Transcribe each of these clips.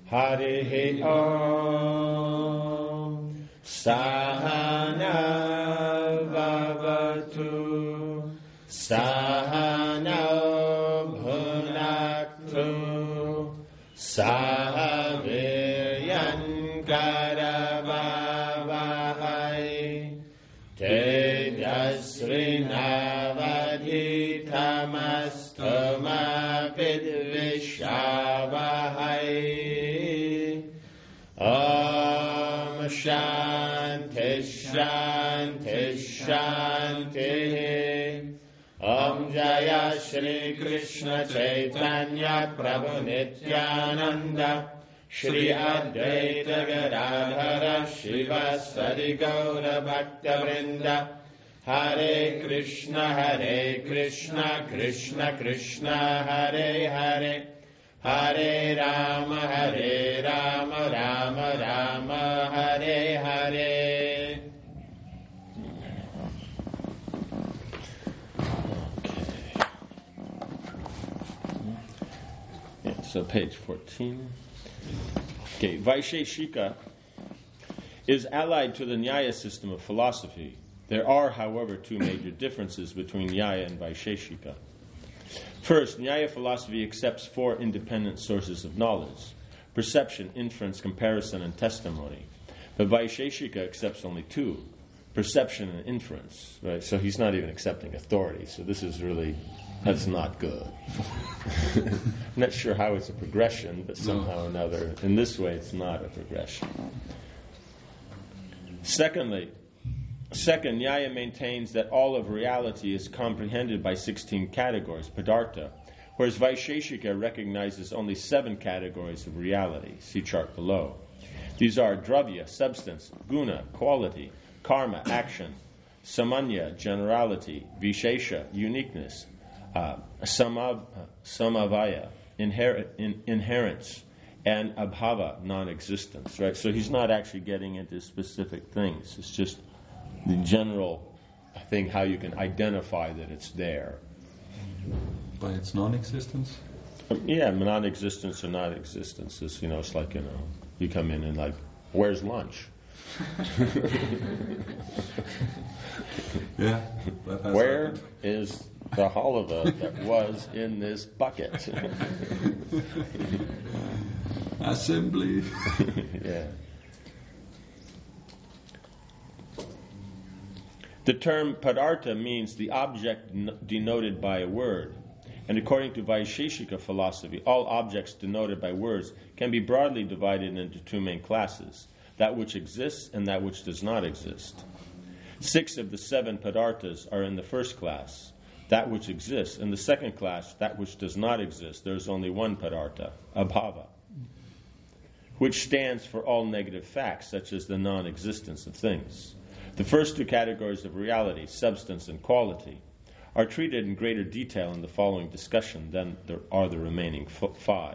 Harihi Om Sahana Vavatu Sahana Bhunaktu Sahaviryan Karavavahai Tejasrinavadhitamastu ma vidvishavahai. Om Shanti Shanti Shanti. Om Jaya Shri Krishna Chaitanya Prabhu Nityananda Shri Advaita Gadadhara Shiva Sadi Gaura Bhakta Vrinda. Hare Krishna Krishna Krishna Hare Hare Hare Rama Rama Rama Hare Hare. So page 14. Okay, Vaisheshika is allied to the Nyaya system of philosophy. There are, however, two major differences between Nyaya and Vaisheshika. First, Nyaya philosophy accepts four independent sources of knowledge: perception, inference, comparison, and testimony. But Vaisheshika accepts only two: perception and inference. Right? So he's not even accepting authority. So this is really, that's not good. I'm not sure how it's a progression, but somehow or another, in this way, it's not a progression. Second, Nyaya maintains that all of reality is comprehended by 16 categories, padartha, whereas Vaisheshika recognizes only 7 categories of reality. See chart below. These are dravya, substance; guna, quality; karma, action; samanya, generality; vishesha, uniqueness; samavaya, inherence; and abhava, non-existence. Right? So he's not actually getting into specific things. It's just the general thing, how you can identify that it's there. By its non-existence? Yeah, non-existence or non-existence is, it's like, you come in and like, where's lunch? Yeah. Where is the halava that was in this bucket? Assembly. Yeah. The term padartha means the object denoted by a word. And according to Vaisheshika philosophy, all objects denoted by words can be broadly divided into two main classes: that which exists and that which does not exist. 6 of the 7 padarthas are in the first class, that which exists. In the second class, that which does not exist. There is only one padartha, abhava, which stands for all negative facts, such as the non-existence of things. The first 2 categories of reality, substance and quality, are treated in greater detail in the following discussion than there are the remaining 5.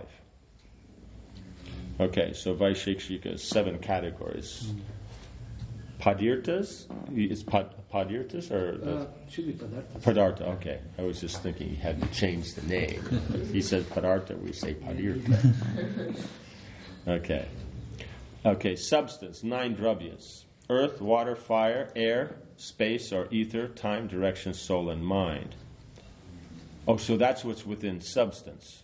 Okay, so Vaisheshika is 7 categories. Padirthas? Is Padirthas or? Should be Padartha. Padartha, okay. I was just thinking he had to change the name. He says Padartha, we say Padirtha. Okay, substance, 9 dravyas: earth, water, fire, air, space or ether, time, direction, soul, and mind. Oh, so that's what's within substance.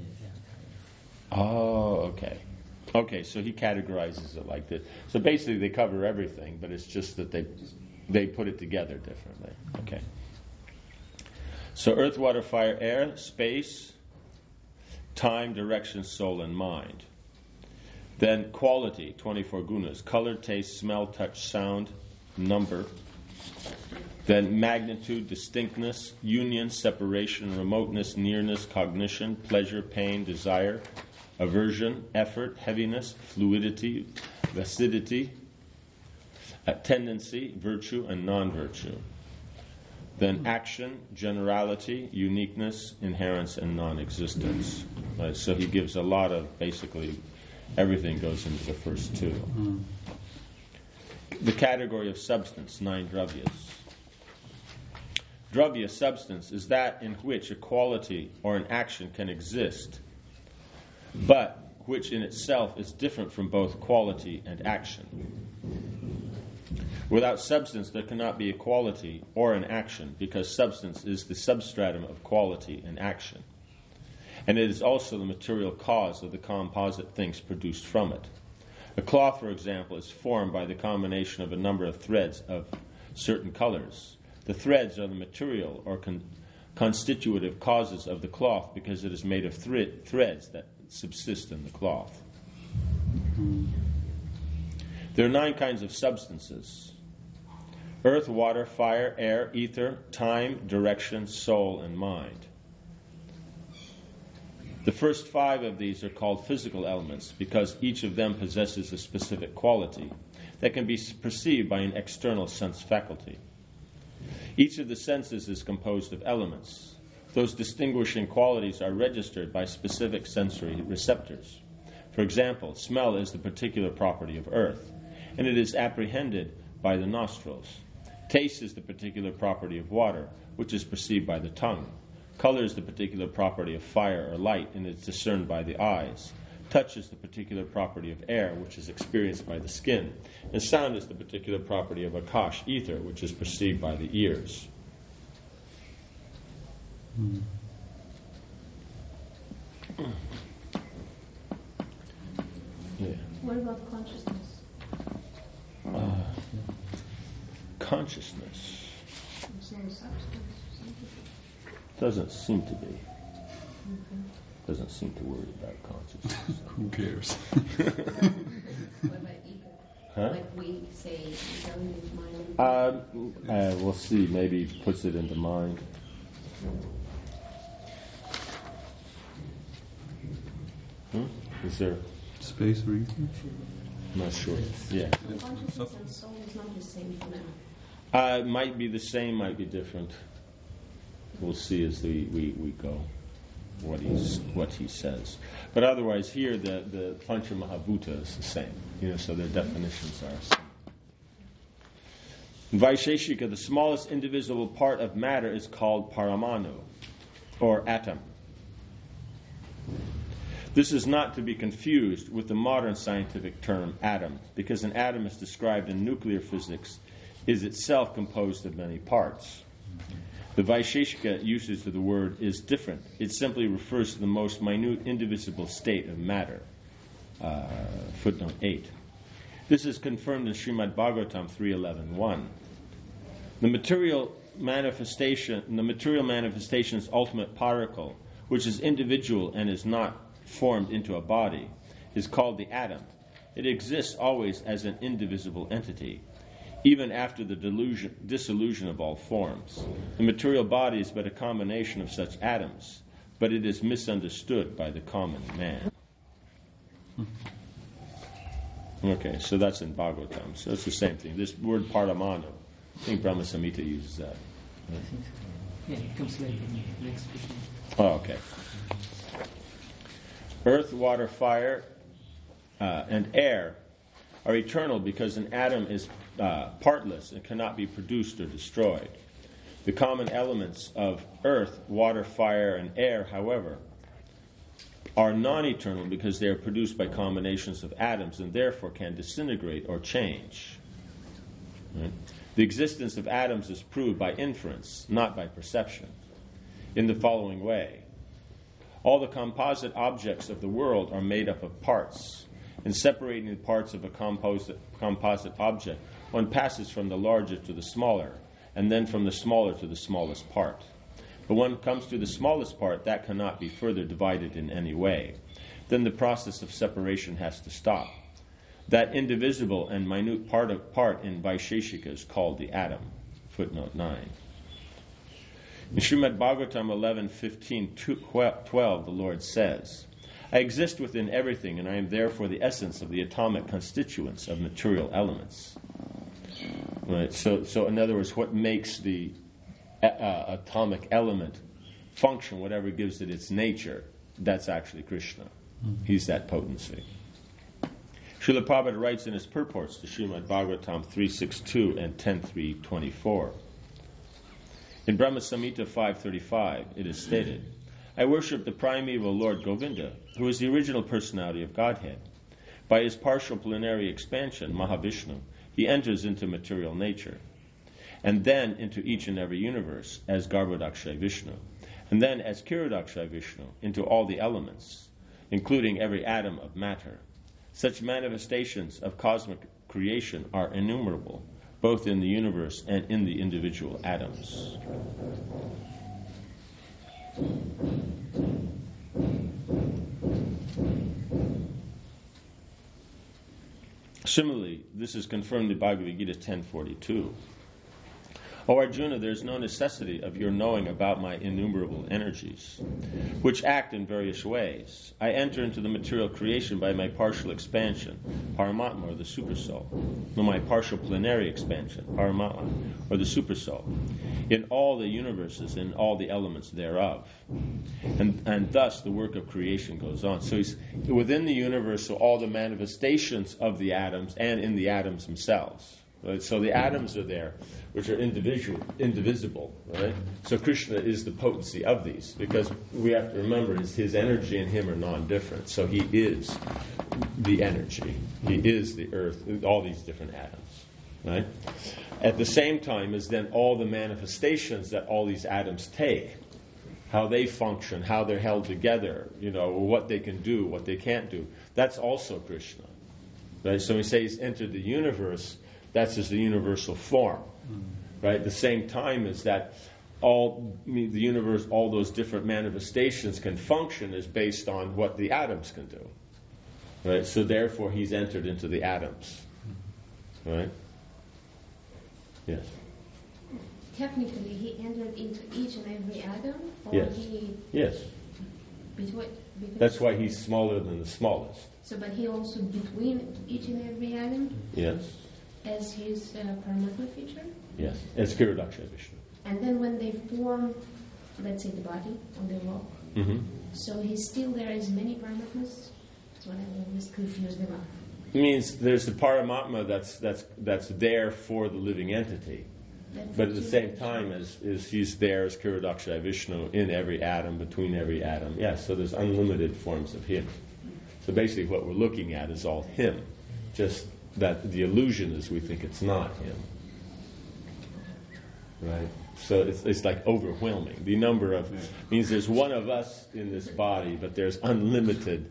Oh, okay. Okay, so he categorizes it like this. So basically they cover everything, but it's just that they put it together differently. Okay. So earth, water, fire, air, space, time, direction, soul, and mind. Then quality, 24 gunas: color, taste, smell, touch, sound, number. Then magnitude, distinctness, union, separation, remoteness, nearness, cognition, pleasure, pain, desire, aversion, effort, heaviness, fluidity, viscidity, tendency, virtue, and non-virtue. Then action, generality, uniqueness, inherence, and non-existence. Right, so he gives a lot of, basically, everything goes into the first 2. The category of substance, 9 dravyas. Dravya, substance, is that in which a quality or an action can exist, but which in itself is different from both quality and action. Without substance, there cannot be a quality or an action, because substance is the substratum of quality and action. And it is also the material cause of the composite things produced from it. A cloth, for example, is formed by the combination of a number of threads of certain colors. The threads are the material or constitutive causes of the cloth, because it is made of threads that subsist in the cloth. There are 9 kinds of substances: earth, water, fire, air, ether, time, direction, soul, and mind. The first 5 of these are called physical elements, because each of them possesses a specific quality that can be perceived by an external sense faculty. Each of the senses is composed of elements. Those distinguishing qualities are registered by specific sensory receptors. For example, smell is the particular property of earth, and it is apprehended by the nostrils. Taste is the particular property of water, which is perceived by the tongue. Color is the particular property of fire or light, and is discerned by the eyes. Touch is the particular property of air, which is experienced by the skin. And sound is the particular property of akash, ether, which is perceived by the ears. Yeah. What about consciousness? Consciousness It's not a substance or something. doesn't seem to be. Doesn't seem to worry about consciousness. Who cares? What about ego? Huh? Like we say, ego is mind. We'll see. Maybe he puts it into mind. Is there? Space or ether? I'm not sure. Yeah. Consciousness and soul is not the same phenomena. Might be the same, might be different. We'll see as we go what he says. But otherwise, here the Pancha Mahabhuta is the same. So their definitions are the same. In Vaisheshika, the smallest indivisible part of matter is called paramanu, or atom. This is not to be confused with the modern scientific term atom, because an atom, as described in nuclear physics, is itself composed of many parts. The Vaisheshika usage of the word is different. It simply refers to the most minute indivisible state of matter. Footnote 8. This is confirmed in Srimad Bhagavatam 3.11.1. The material manifestation's ultimate particle, which is individual and is not formed into a body, is called the atom. It exists always as an indivisible entity, even after the dissolution of all forms. The material body is but a combination of such atoms, but it is misunderstood by the common man. Okay, so that's in Bhagavatam. So it's the same thing. This word paramanu, I think Brahma Samhita uses that. I think so. Yeah, it comes later in the next question. Oh, okay. Earth, water, fire, and air are eternal because an atom is partless and cannot be produced or destroyed. The common elements of earth, water, fire, and air, however, are non-eternal because they are produced by combinations of atoms and therefore can disintegrate or change. Right? The existence of atoms is proved by inference, not by perception, in the following way. All the composite objects of the world are made up of parts. In separating the parts of a composite object, one passes from the larger to the smaller, and then from the smaller to the smallest part. But when it comes to the smallest part, that cannot be further divided in any way. Then the process of separation has to stop. That indivisible and minute part in Vaisheshika is called the atom. Footnote 9. In Srimad Bhagavatam 11:15-12, the Lord says, I exist within everything, and I am therefore the essence of the atomic constituents of material elements. Right. So in other words, what makes the atomic element function, whatever gives it its nature, that's actually Krishna. He's that potency. Srila Prabhupada writes in his purports to Srimad Bhagavatam 3.6.2 and 10.3.24. In Brahma Samhita 5.35, it is stated, I worship the primeval Lord Govinda, who is the original personality of Godhead. By his partial plenary expansion, Mahavishnu, he enters into material nature, and then into each and every universe as Garbhodakshay Vishnu, and then as Kirodakshay Vishnu into all the elements, including every atom of matter. Such manifestations of cosmic creation are innumerable, both in the universe and in the individual atoms. Similarly, this is confirmed in Bhagavad Gita 10.42. O Arjuna, there is no necessity of your knowing about my innumerable energies, which act in various ways. I enter into the material creation by my partial expansion, Paramatma, or the Supersoul, or my partial plenary expansion, Paramatma, or the Supersoul, in all the universes and all the elements thereof. And thus the work of creation goes on. So he's within the universe, so all the manifestations of the atoms and in the atoms themselves. Right? So the atoms are there, which are indivisible, right? So Krishna is the potency of these, because we have to remember his energy and him are non-different. So he is the energy. He is the earth, all these different atoms, right? At the same time as then all the manifestations that all these atoms take, how they function, how they're held together, what they can do, what they can't do, that's also Krishna, right? So when we say he's entered the universe, that's just the universal form, right? At the same time as that the universe, all those different manifestations can function is based on what the atoms can do, right? So therefore he's entered into the atoms, right? Yes. Technically, he entered into each and every atom, or Yes. Yes. Because That's why he's smaller than the smallest. So, but he also between each and every atom Yes. as his Paramatma feature. Yes. As Kirodakshay Vishnu. And then when they form, let's say, the body on the rock, Mm-hmm. so he's still there as many Paramatmas. That's what I always confuse them up. It means there's the Paramatma that's there for the living entity. But at the same time, as he's there as Kirodakshay Vishnu in every atom, between every atom. Yes, so there's unlimited forms of him. So basically what we're looking at is all him. Just that the illusion is we think it's not him. Right? So it's like overwhelming. The number of means there's one of us in this body, but there's unlimited,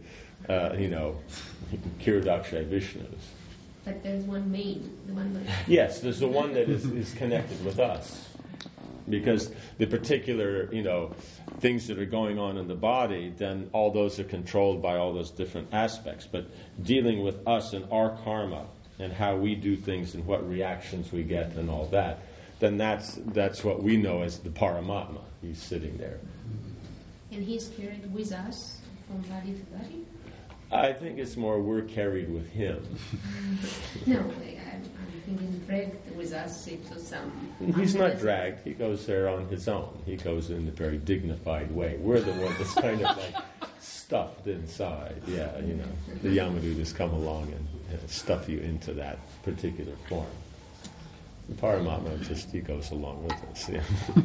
Kirodakshay Vishnus. But there's one main, the one that... Yes, there's the one that is connected with us. Because the particular, things that are going on in the body, then all those are controlled by all those different aspects. But dealing with us and our karma and how we do things and what reactions we get and all that, then that's what we know as the Paramatma. He's sitting there. And he's carried with us from body to body? I think it's more we're carried with him. No, I'm thinking dragged with us into some... He's not dragged. He goes there on his own. He goes in a very dignified way. We're the one that's kind of like stuffed inside. Yeah, the Yamadutas come along and stuff you into that particular form. The Paramatma he goes along with us. Yeah.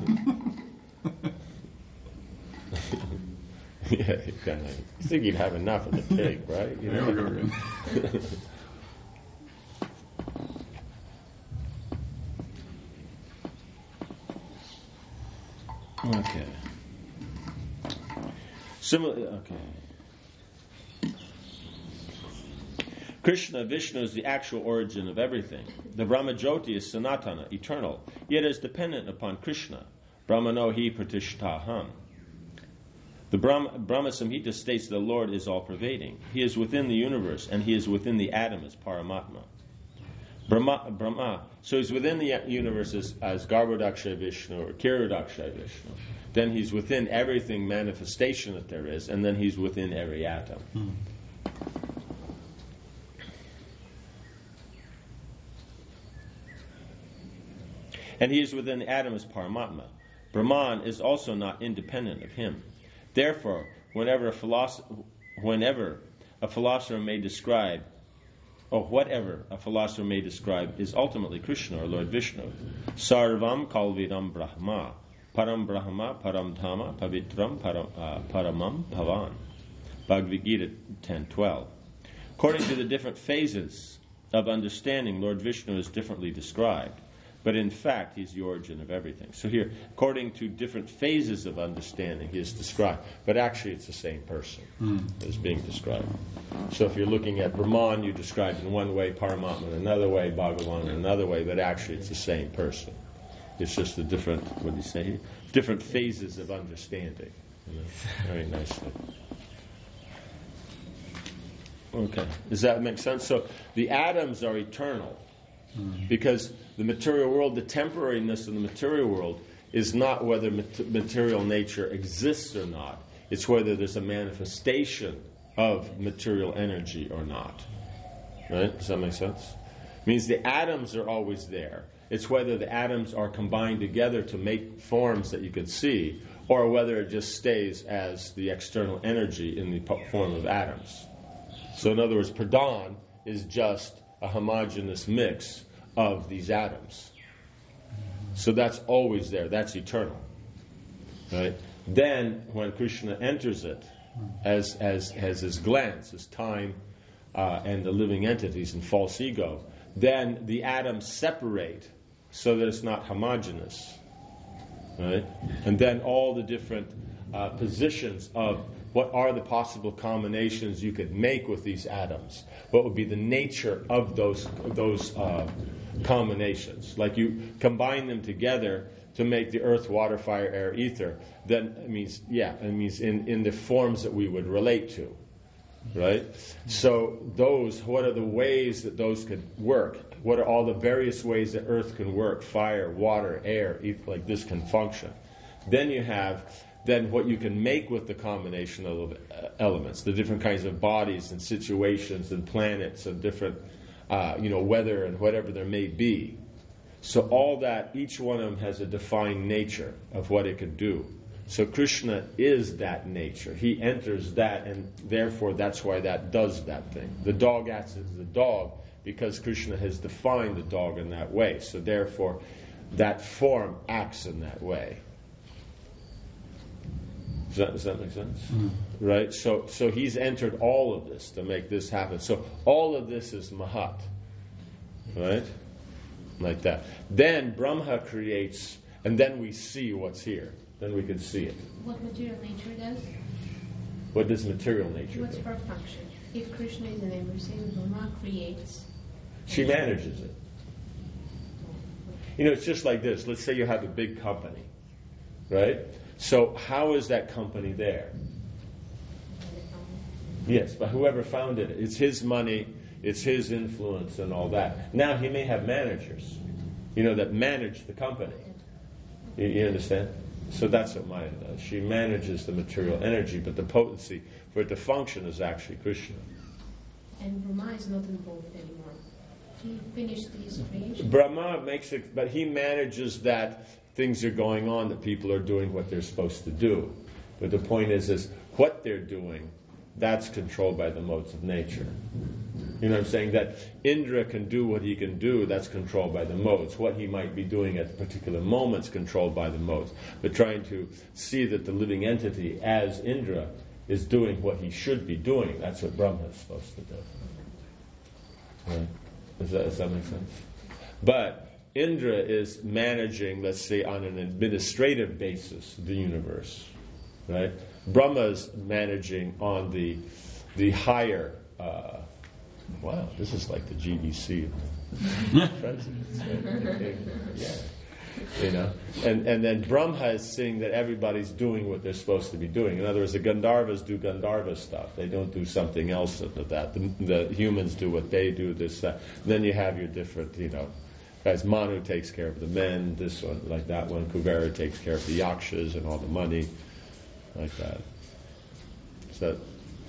Yeah, you think you'd have enough of the pig, right? Okay. Similarly, okay. Krishna, Vishnu is the actual origin of everything. The Brahmajyoti is Sanatana, eternal, yet is dependent upon Krishna. Brahmano hi pratishtaham. The Brahma Samhita states the Lord is all-pervading. He is within the universe, and he is within the atom as Paramatma. Brahma, so he's within the universe as Garbhodakshay Vishnu or Kirodakshay Vishnu. Then he's within everything manifestation that there is, and then he's within every atom. And he is within the atom as Paramatma. Brahman is also not independent of him. Therefore, whatever a philosopher may describe is ultimately Krishna or Lord Vishnu. Sarvam Kalvidam Brahma. Param Brahma, Param Dhamma, Pavitram, Paramam Bhavan. Bhagavad Gita 10:12. According to the different phases of understanding, Lord Vishnu is differently described, but in fact, he's the origin of everything. So here, according to different phases of understanding, he is described, but actually it's the same person that is being described. So if you're looking at Brahman, you describe in one way, Paramatma in another way, Bhagavan in another way, but actually it's the same person. It's just the different, what do you say here? Different phases of understanding. You know? Very nicely. Okay. Does that make sense? So the atoms are eternal because the material world, the temporariness of the material world is not whether material nature exists or not. It's whether there's a manifestation of material energy or not. Right? Does that make sense? It means the atoms are always there. It's whether the atoms are combined together to make forms that you could see, or whether it just stays as the external energy in the form of atoms. So in other words, Pradhan is just a homogeneous mix of these atoms. So that's always there. That's eternal. Right? Then, when Krishna enters it as his glance, his time, and the living entities and false ego, then the atoms separate so that it's not homogeneous. Right? And then all the different positions of what are the possible combinations you could make with these atoms? What would be the nature of those combinations? Like you combine them together to make the earth, water, fire, air, ether. Then it means in the forms that we would relate to, right? So what are the ways that those could work? What are all the various ways that earth can work? Fire, water, air, ether, like this can function. Then you have what you can make with the combination of elements, the different kinds of bodies and situations and planets and different, weather and whatever there may be. So all that, each one of them has a defined nature of what it could do. So Krishna is that nature. He enters that, and therefore that's why that does that thing. The dog acts as the dog because Krishna has defined the dog in that way. So therefore, that form acts in that way. Does that make sense? Right? So he's entered all of this to make this happen. So all of this is Mahat. Right? Like that. Then Brahma creates, and then we see what's here. Then we can see it. What material nature does? What does material nature What's do? her function? If Krishna is an everything, Brahma creates. She manages it. It's just like this. Let's say you have a big company. Right? So how is that company there? Yes, but whoever founded it. It's his money, it's his influence and all that. Now he may have managers, that manage the company. You understand? So that's what Maya does. She manages the material energy, but the potency for it to function is actually Krishna. And Brahma is not involved anymore. He finished his creation. Brahma makes it, but he manages that things are going on, that people are doing what they're supposed to do. But the point is what they're doing, that's controlled by the modes of nature. You know what I'm saying? That Indra can do what he can do, that's controlled by the modes. What he might be doing at particular moments, controlled by the modes. But trying to see that the living entity, as Indra, is doing what he should be doing, that's what Brahma is supposed to do. Right? Does that make sense? But Indra is managing, let's say, on an administrative basis, the universe, right? Brahma's managing on the higher. Wow, this is like the GDC presidents, right? Yeah, and then Brahma is seeing that everybody's doing what they're supposed to be doing. In other words, the Gandharvas do Gandharva stuff. They don't do something else of that. The humans do what they do. This, that. Then you have your different, guys. Manu takes care of the men, this one, like that one. Kuvera takes care of the yakshas and all the money, like that. Is that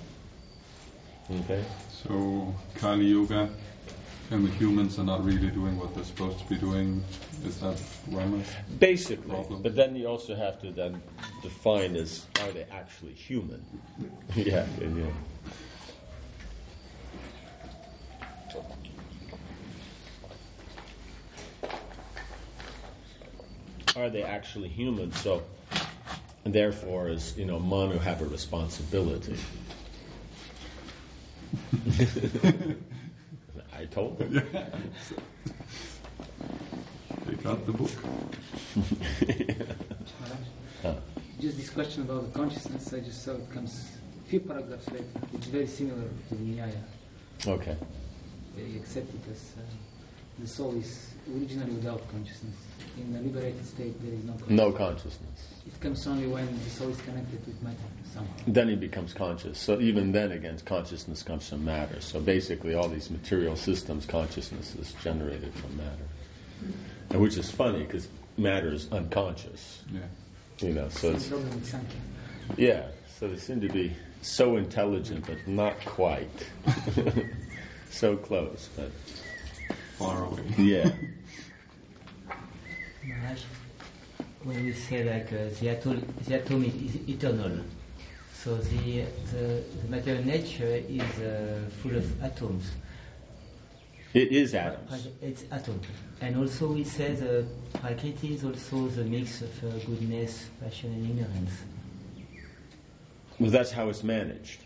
okay? So Kali Yuga and the humans are not really doing what they're supposed to be doing. Is that Brahma's basically problem? But then you also have to then define as are they actually human? Yeah. are they actually human? So, therefore, is Manu have a responsibility? I told them. They got the book. Just this question about the consciousness, I just saw it comes a few paragraphs later. It's very similar to the Nyaya. Okay. They accept it as the soul is originally without consciousness. In the liberated state, there is no consciousness. No consciousness. It comes only when the soul is connected with matter somehow. Then he becomes conscious. So even then, again, consciousness comes from matter. So basically, all these material systems, consciousness is generated from matter. And which is funny, because matter is unconscious. Yeah. So it's... Same problem with Sankhya. Yeah, so they seem to be so intelligent, but not quite. So close, but... Far away. Yeah. Maharaj, when we say like the atom is eternal, so the material nature is full of atoms. It is atoms. It's atom. And also we say the Prakriti is also the mix of goodness, passion and ignorance. Well, that's how it's managed.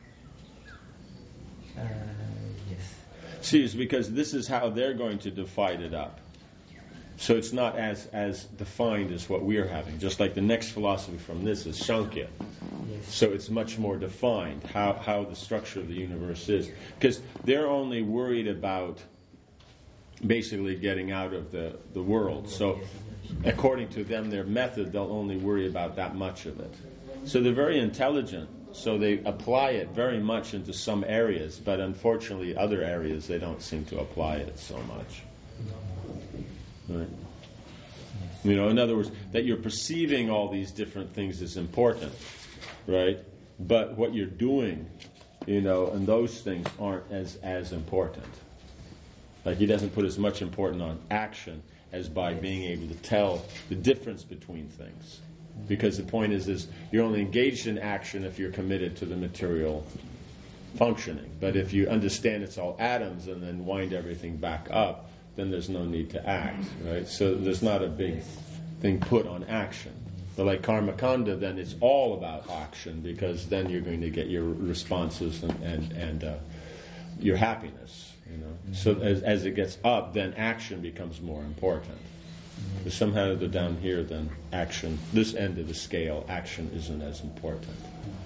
Yes. See, it's because this is how they're going to divide it up. So it's not as defined as what we're having. Just like the next philosophy from this is Sankhya. Yes. So it's much more defined how the structure of the universe is. Because they're only worried about basically getting out of the world. So according to them, their method, they'll only worry about that much of it. So they're very intelligent. So they apply it very much into some areas, but unfortunately other areas they don't seem to apply it so much. Right? In other words, that you're perceiving all these different things is important, right? But what you're doing, and those things aren't as important. Like he doesn't put as much importance on action as by being able to tell the difference between things. Because the point is you're only engaged in action if you're committed to the material functioning. But if you understand it's all atoms and then wind everything back up, then there's no need to act, right? So there's not a big thing put on action. But like Karmakanda, then it's all about action, because then you're going to get your responses and your happiness, So as it gets up, then action becomes more important. But somehow they're down here, then action, this end of the scale, action isn't as important.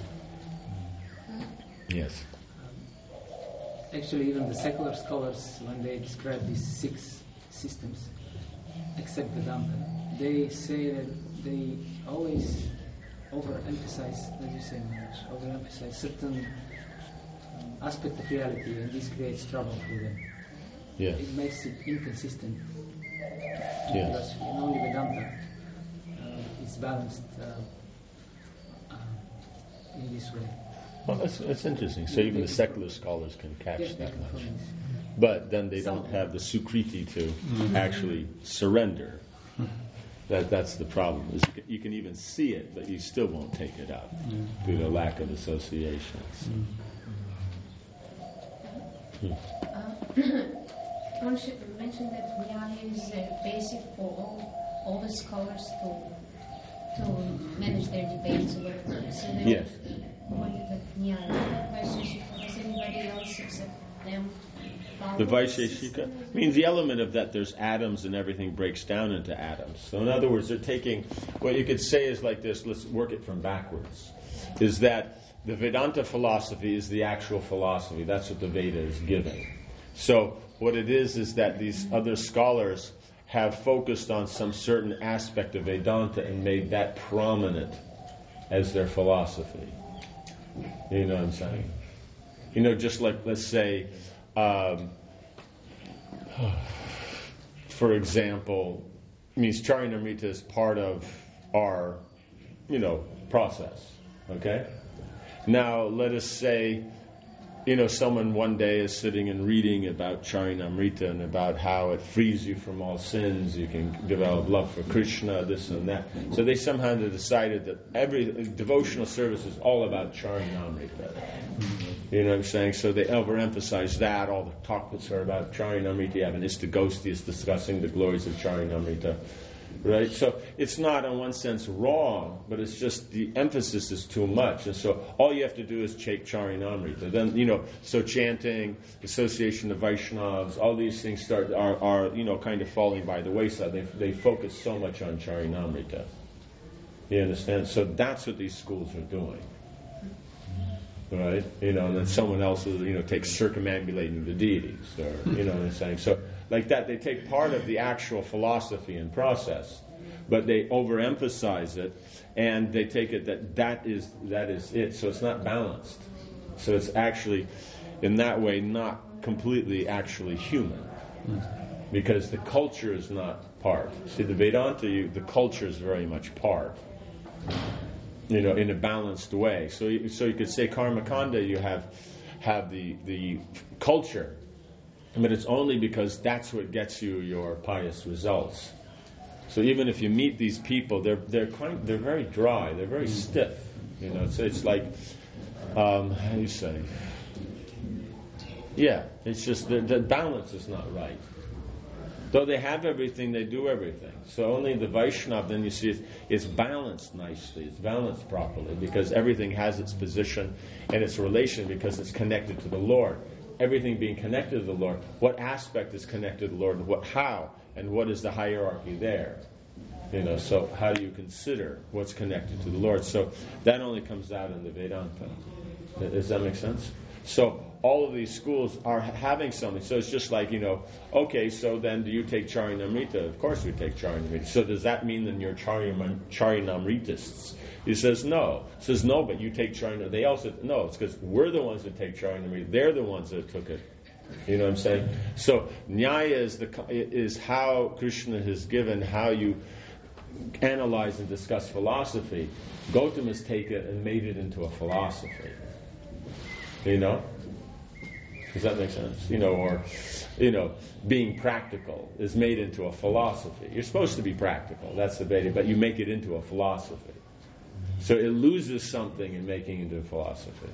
Yes. Actually, even the secular scholars, when they describe these 6 systems, except Vedanta, they say that they always overemphasize, as you say, Maharaj, overemphasize certain aspect of reality, and this creates trouble for them. Yeah. It makes it inconsistent. Yes. Because in only Vedanta it's balanced in this way. Well, it's interesting. So even the secular scholars can catch Yes, that much. from this. But then they don't have the sukriti to actually surrender. That's the problem. Is you can even see it, but you still won't take it up due to lack of associations. Ronship mentioned that Nyaya is basic for all the scholars to manage their debates or whatever. So they Yes. pointed at Nyaya. Vaisheshika, does anybody else except them follow The this system? Vaisheshika means the element of that there's atoms and everything breaks down into atoms. So in other words, they're taking, what you could say is like this, let's work it from backwards, is that the Vedanta philosophy is the actual philosophy. That's what the Veda is giving. So what it is that these other scholars have focused on some certain aspect of Vedanta and made that prominent as their philosophy. You know what I'm saying? Just like, let's say, for example, means Charinamrita is part of our, process. Okay? Now, let us say, someone one day is sitting and reading about Charinamrita and about how it frees you from all sins, you can develop love for Krishna, this and that. So they somehow decided that every devotional service is all about Charinamrita. You know what I'm saying? So they overemphasize that. All the talks are about Charinamrita. You have an Istagosti is discussing the glories of Charinamrita. Right? So it's not in one sense wrong, but it's just the emphasis is too much. And so all you have to do is take Charinamrita. Then, so chanting, association of Vaishnavas, all these things are kind of falling by the wayside. They focus so much on Charinamrita. You understand? So that's what these schools are doing. Right? And then someone else will, take circumambulating the deities, or, what I'm saying? So, like that, they take part of the actual philosophy and process, but they overemphasize it, and they take it that is it. So it's not balanced. So it's actually, in that way, not completely actually human, because the culture is not part. See, the Vedanta, the culture is very much part. In a balanced way. So you could say Karmakanda, you have the culture, but it's only because that's what gets you your pious results. So even if you meet these people, they're very dry, they're very stiff. It's like how do you say? Yeah, it's just the balance is not right. Though they have everything, they do everything. So only the Vaishnava, then you see, it's balanced nicely, it's balanced properly, because everything has its position and its relation, because it's connected to the Lord. Everything being connected to the Lord, what aspect is connected to the Lord, and how, and what is the hierarchy there? So how do you consider what's connected to the Lord? So that only comes out in the Vedanta. Does that make sense? So all of these schools are having something. So it's just like, okay, so then do you take Charinamrita? Of course we take Charinamrita. So does that mean that you're Charinamritists? He says no. He says no, but you take Charinamrita. They also, no, it's because we're the ones that take Charinamrita. They're the ones that took it. You know what I'm saying? So Nyaya is how Krishna has given, how you analyze and discuss philosophy. Gautam has taken it and made it into a philosophy. Does that make sense? Being practical is made into a philosophy. You're supposed to be practical, that's the Veda, but you make it into a philosophy. So it loses something in making it into a philosophy.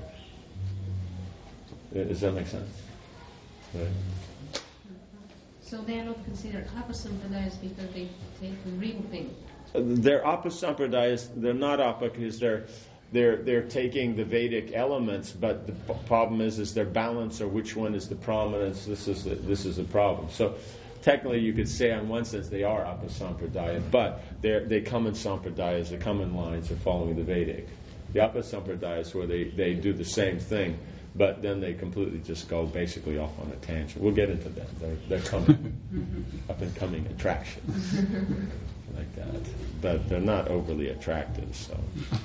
Does that make sense? Right. So they are not considered apasampradayas because they take the real thing. They're apasampradayas. They're not apa because they're taking the Vedic elements, but the problem is their balance, or which one is the prominence. This is a problem. So technically, you could say on one sense they are apasampradaya, but they come in sampradayas, they come in lines, they're following the Vedic. The apasampradayas where they do the same thing, but then they completely just go basically off on a tangent. We'll get into that. They're coming, up and coming attractions. Like that, but they're not overly attractive, so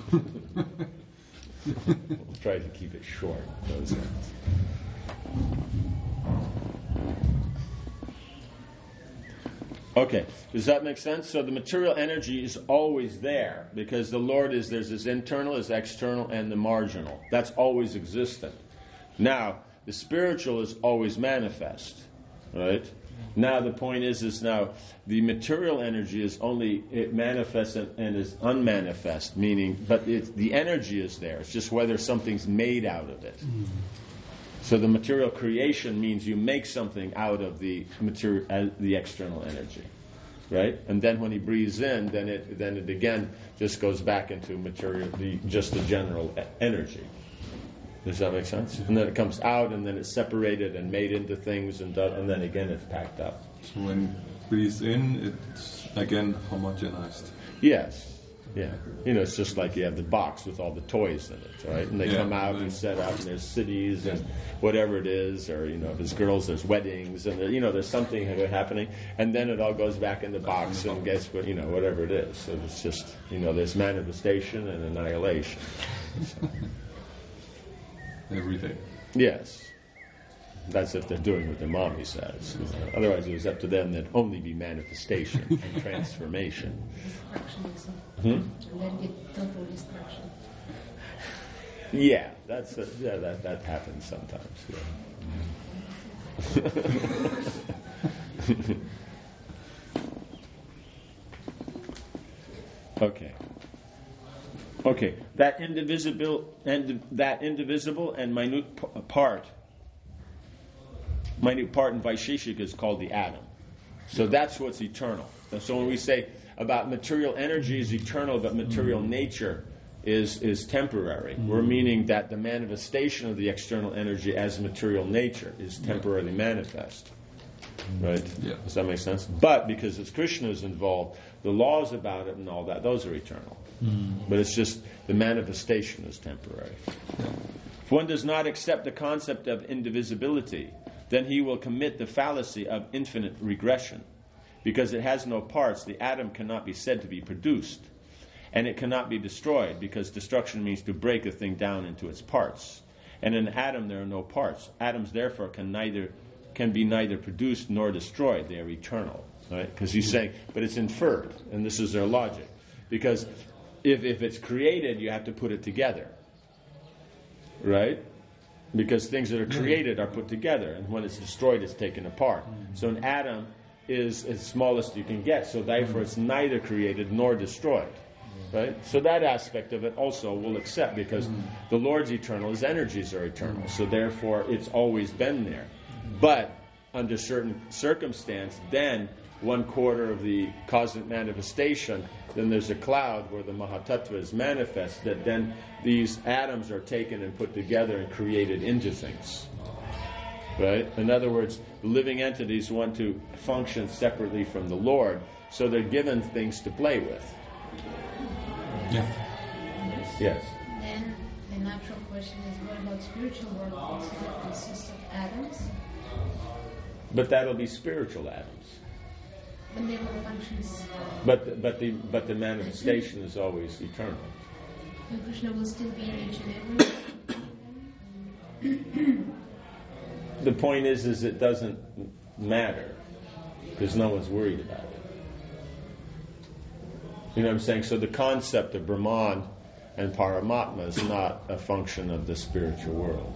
we'll try to keep it short. Those ones. Okay, does that make sense? So the material energy is always there, because the Lord there's his internal, his external, and the marginal. That's always existent. Now, the spiritual is always manifest, right? Now the point is now the material energy is only, it manifests and is unmanifest, meaning, but the energy is there. It's just whether something's made out of it. So the material creation means you make something out of the material, the external energy, right? And then when he breathes in, then it again just goes back into material, just the general energy. Does that make sense? And then it comes out, and then it's separated and made into things, and then again it's packed up. So when it breathes in, it's again homogenized. Yes. Yeah. It's just like you have the box with all the toys in it, right? And they come out and set up, and there's cities and whatever it is, or, if there's girls, there's weddings, and, there's something happening, and then it all goes back in the box and gets, whatever it is. So it's just, there's manifestation and annihilation. So. Every day. Yes. That's if they're doing what their mommy says. Otherwise, it was up to them that only be manifestation and transformation. Destruction. And then get total destruction. Yeah, that happens sometimes. Yeah. Okay. That indivisible and minute part in Vaisheshika is called the atom. So that's what's eternal. And so when we say about material energy is eternal, but material nature is temporary. We're meaning that the manifestation of the external energy as material nature is temporarily manifest. Right? Yeah. Does that make sense? But because it's Krishna is involved, the laws about it and all that, those are eternal. But it's just the manifestation is temporary. If one does not accept the concept of indivisibility, then he will commit the fallacy of infinite regression. Because it has no parts, the atom cannot be said to be produced. And it cannot be destroyed, because destruction means to break a thing down into its parts. And in an atom there are no parts. Atoms therefore can be neither produced nor destroyed. They are eternal. Right? Because he's saying, but it's inferred, and this is their logic. Because if it's created, you have to put it together. Right? Because things that are created are put together, and when it's destroyed, it's taken apart. So an atom is as smallest you can get, so therefore it's neither created nor destroyed. Right? So that aspect of it also we'll accept, because the Lord's eternal, his energies are eternal, so therefore it's always been there. But under certain circumstance, then 1/4 of the cosmic manifestation, then there's a cloud where the Mahatattva is manifest, that then these atoms are taken and put together and created into things. Right? In other words, the living entities want to function separately from the Lord, so they're given things to play with. Yeah. Yes. Then the natural question is, what about spiritual world also that consists of atoms? But that'll be spiritual atoms. But they will functions. But the manifestation is always eternal. And Krishna will still be in each and every. The point is it doesn't matter, because no one's worried about it. You know what I'm saying? So the concept of Brahman and Paramatma is not a function of the spiritual world.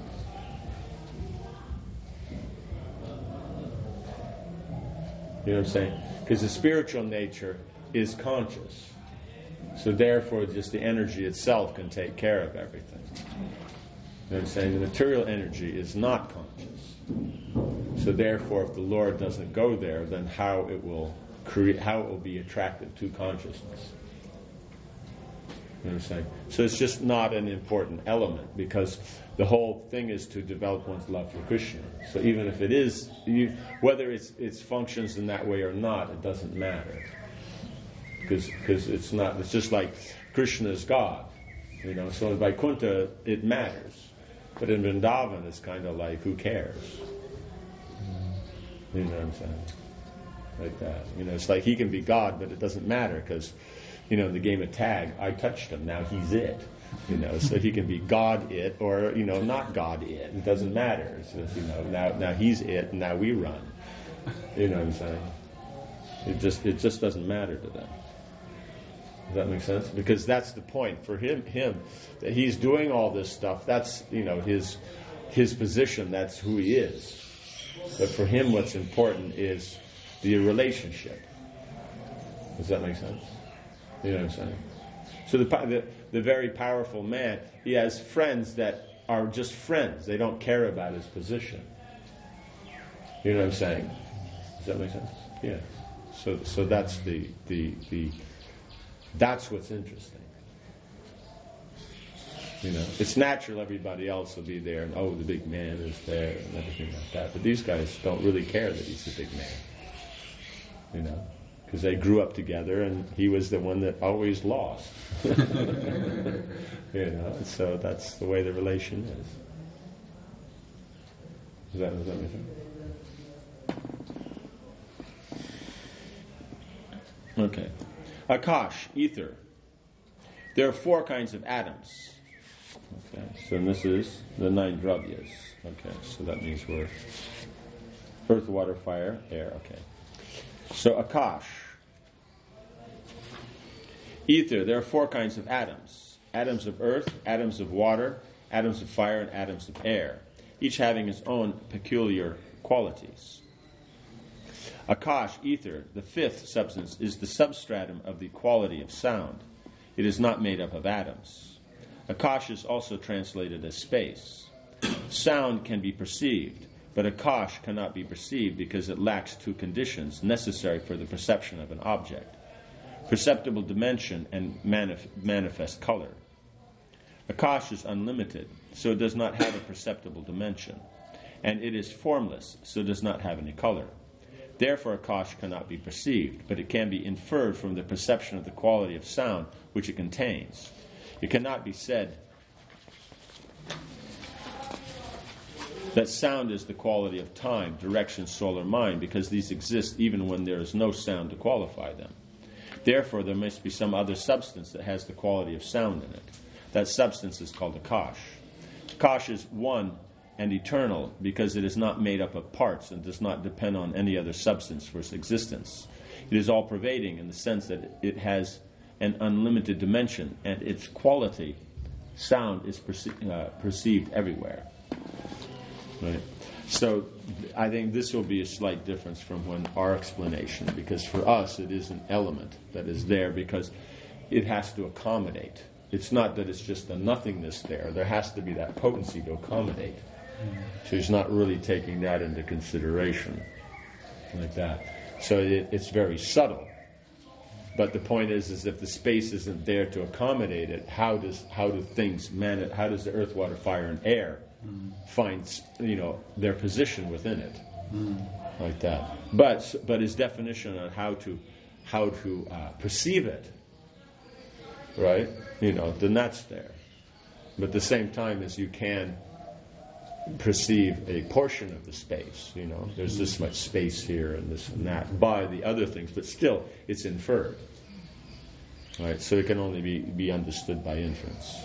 You know what I'm saying? Because the spiritual nature is conscious. So therefore, just the energy itself can take care of everything. You know what I'm saying? The material energy is not conscious. So therefore, if the Lord doesn't go there, then how it will be attractive to consciousness. You know what I'm saying? So it's just not an important element, because the whole thing is to develop one's love for Krishna. So even if it is, whether it functions in that way or not, it doesn't matter. Because it's not. It's just like Krishna is God. You know. So in Vaikuntha it matters, but in Vrindavan it's kind of like, who cares? You know what I'm saying? Like that. You know, it's like he can be God, but it doesn't matter, because, you know, in the game of tag, I touched him, now he's it. You know, so he can be God it, or, you know, not God it. It doesn't matter. It's just, you know, now he's it, and now we run. You know what I'm saying? It just doesn't matter to them. Does that make sense? Because that's the point for him that he's doing all this stuff. That's, you know, his position. That's who he is. But for him, what's important is the relationship. Does that make sense? You know what I'm saying? So the very powerful man, he has friends that are just friends. They don't care about his position. You know what I'm saying? Does that make sense? Yeah. So that's the that's what's interesting. You know, it's natural everybody else will be there, and the big man is there and everything like that. But these guys don't really care that he's the big man. You know, because they grew up together, and he was the one that always lost. You know, so that's the way the relation is. Does that make sense? Okay. Akash, ether. There are 4 kinds of atoms. Okay, so this is the 9 dravyas. Okay, so that means we're earth, water, fire, air. Okay. So Akash. Ether, there are 4 kinds of atoms. Atoms of earth, atoms of water, atoms of fire, and atoms of air, each having its own peculiar qualities. Akash, ether, the 5th substance, is the substratum of the quality of sound. It is not made up of atoms. Akash is also translated as space. Sound can be perceived, but Akash cannot be perceived because it lacks 2 conditions necessary for the perception of an object. perceptible dimension, and manifest color. Akash is unlimited, so it does not have a perceptible dimension, and it is formless, so it does not have any color. Therefore, Akash cannot be perceived, but it can be inferred from the perception of the quality of sound which it contains. It cannot be said that sound is the quality of time, direction, soul, or mind, because these exist even when there is no sound to qualify them. Therefore, there must be some other substance that has the quality of sound in it. That substance is called Akash. Akash is one and eternal because it is not made up of parts and does not depend on any other substance for its existence. It is all-pervading in the sense that it has an unlimited dimension, and its quality, sound, is perceived everywhere. Right? So I think this will be a slight difference from our explanation, because for us it is an element that is there because it has to accommodate. It's not that it's just a nothingness there. There has to be that potency to accommodate. So he's not really taking that into consideration like that. So it's very subtle. But the point is if the space isn't there to accommodate it, how do things how does the earth, water, fire, and air find their position within it, like that? But his definition on how to perceive it, right? Then that's there. But at the same time as you can perceive a portion of the space, there's this much space here and this and that by the other things, but still it's inferred, right? So it can only be understood by inference.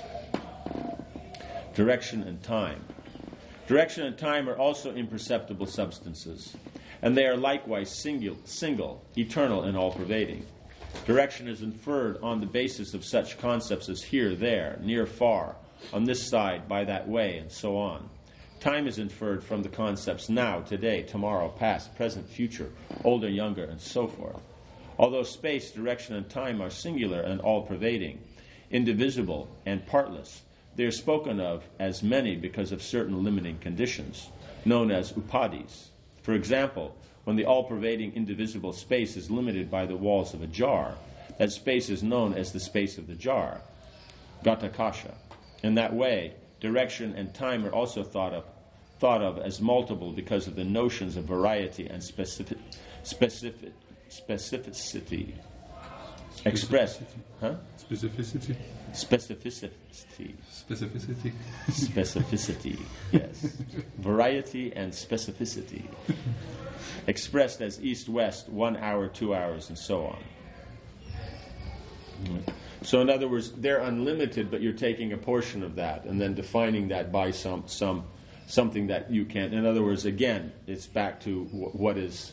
Direction and time. Direction and time are also imperceptible substances, and they are likewise single, eternal, and all-pervading. Direction is inferred on the basis of such concepts as here, there, near, far, on this side, by that way, and so on. Time is inferred from the concepts now, today, tomorrow, past, present, future, older, younger, and so forth. Although space, direction, and time are singular and all-pervading, indivisible, and partless, they are spoken of as many because of certain limiting conditions, known as upadis. For example, when the all-pervading indivisible space is limited by the walls of a jar, that space is known as the space of the jar, Ghatakasha. In that way, direction and time are also thought of as multiple because of the notions of variety and specificity expressed. Specificity. Specificity, yes. Variety and specificity. Expressed as east-west, 1 hour, 2 hours, and so on. So in other words, they're unlimited, but you're taking a portion of that and then defining that by something that you can. In other words, again, it's back to what is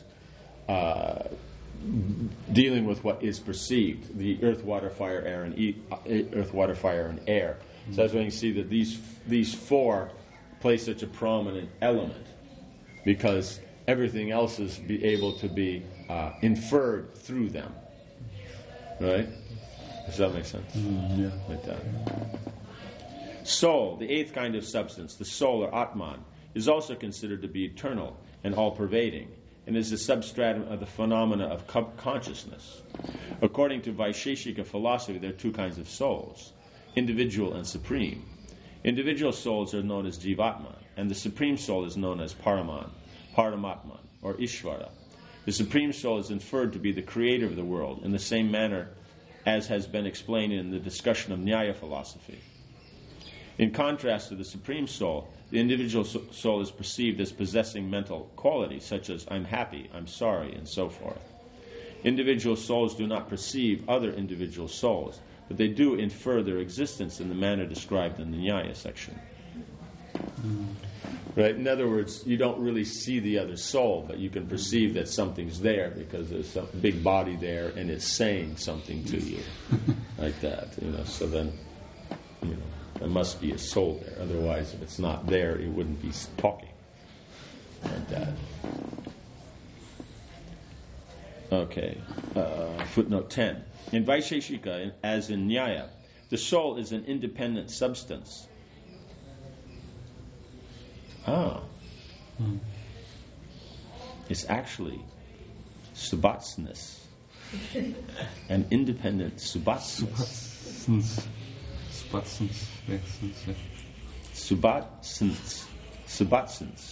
dealing with what is perceived: the earth, water, fire, air, and air. So that's when you see that these four play such a prominent element, because everything else is be able to be inferred through them. Right? Does that make sense? Yeah. Like that. Soul, the eighth kind of substance, the soul or Atman, is also considered to be eternal and all-pervading, and is the substratum of the phenomena of consciousness. According to Vaisheshika philosophy, there are two kinds of souls, individual and supreme. Individual souls are known as Jivatman, and the supreme soul is known as Paramatman, or Ishvara. The supreme soul is inferred to be the creator of the world in the same manner as has been explained in the discussion of Nyaya philosophy. In contrast to the supreme soul, the individual soul is perceived as possessing mental qualities such as I'm happy, I'm sorry, and so forth. Individual souls do not perceive other individual souls, but they do infer their existence in the manner described in the Nyaya section. Right? In other words, you don't really see the other soul, but you can perceive that something's there because there's some big body there and it's saying something to you. Like that, So then, there must be a soul there. Otherwise, if it's not there, it wouldn't be talking. Like that. Okay. Footnote 10. In Vaisheshika, as in Nyaya, the soul is an independent substance. It's actually subatsness. An independent subatsness. Subatsness.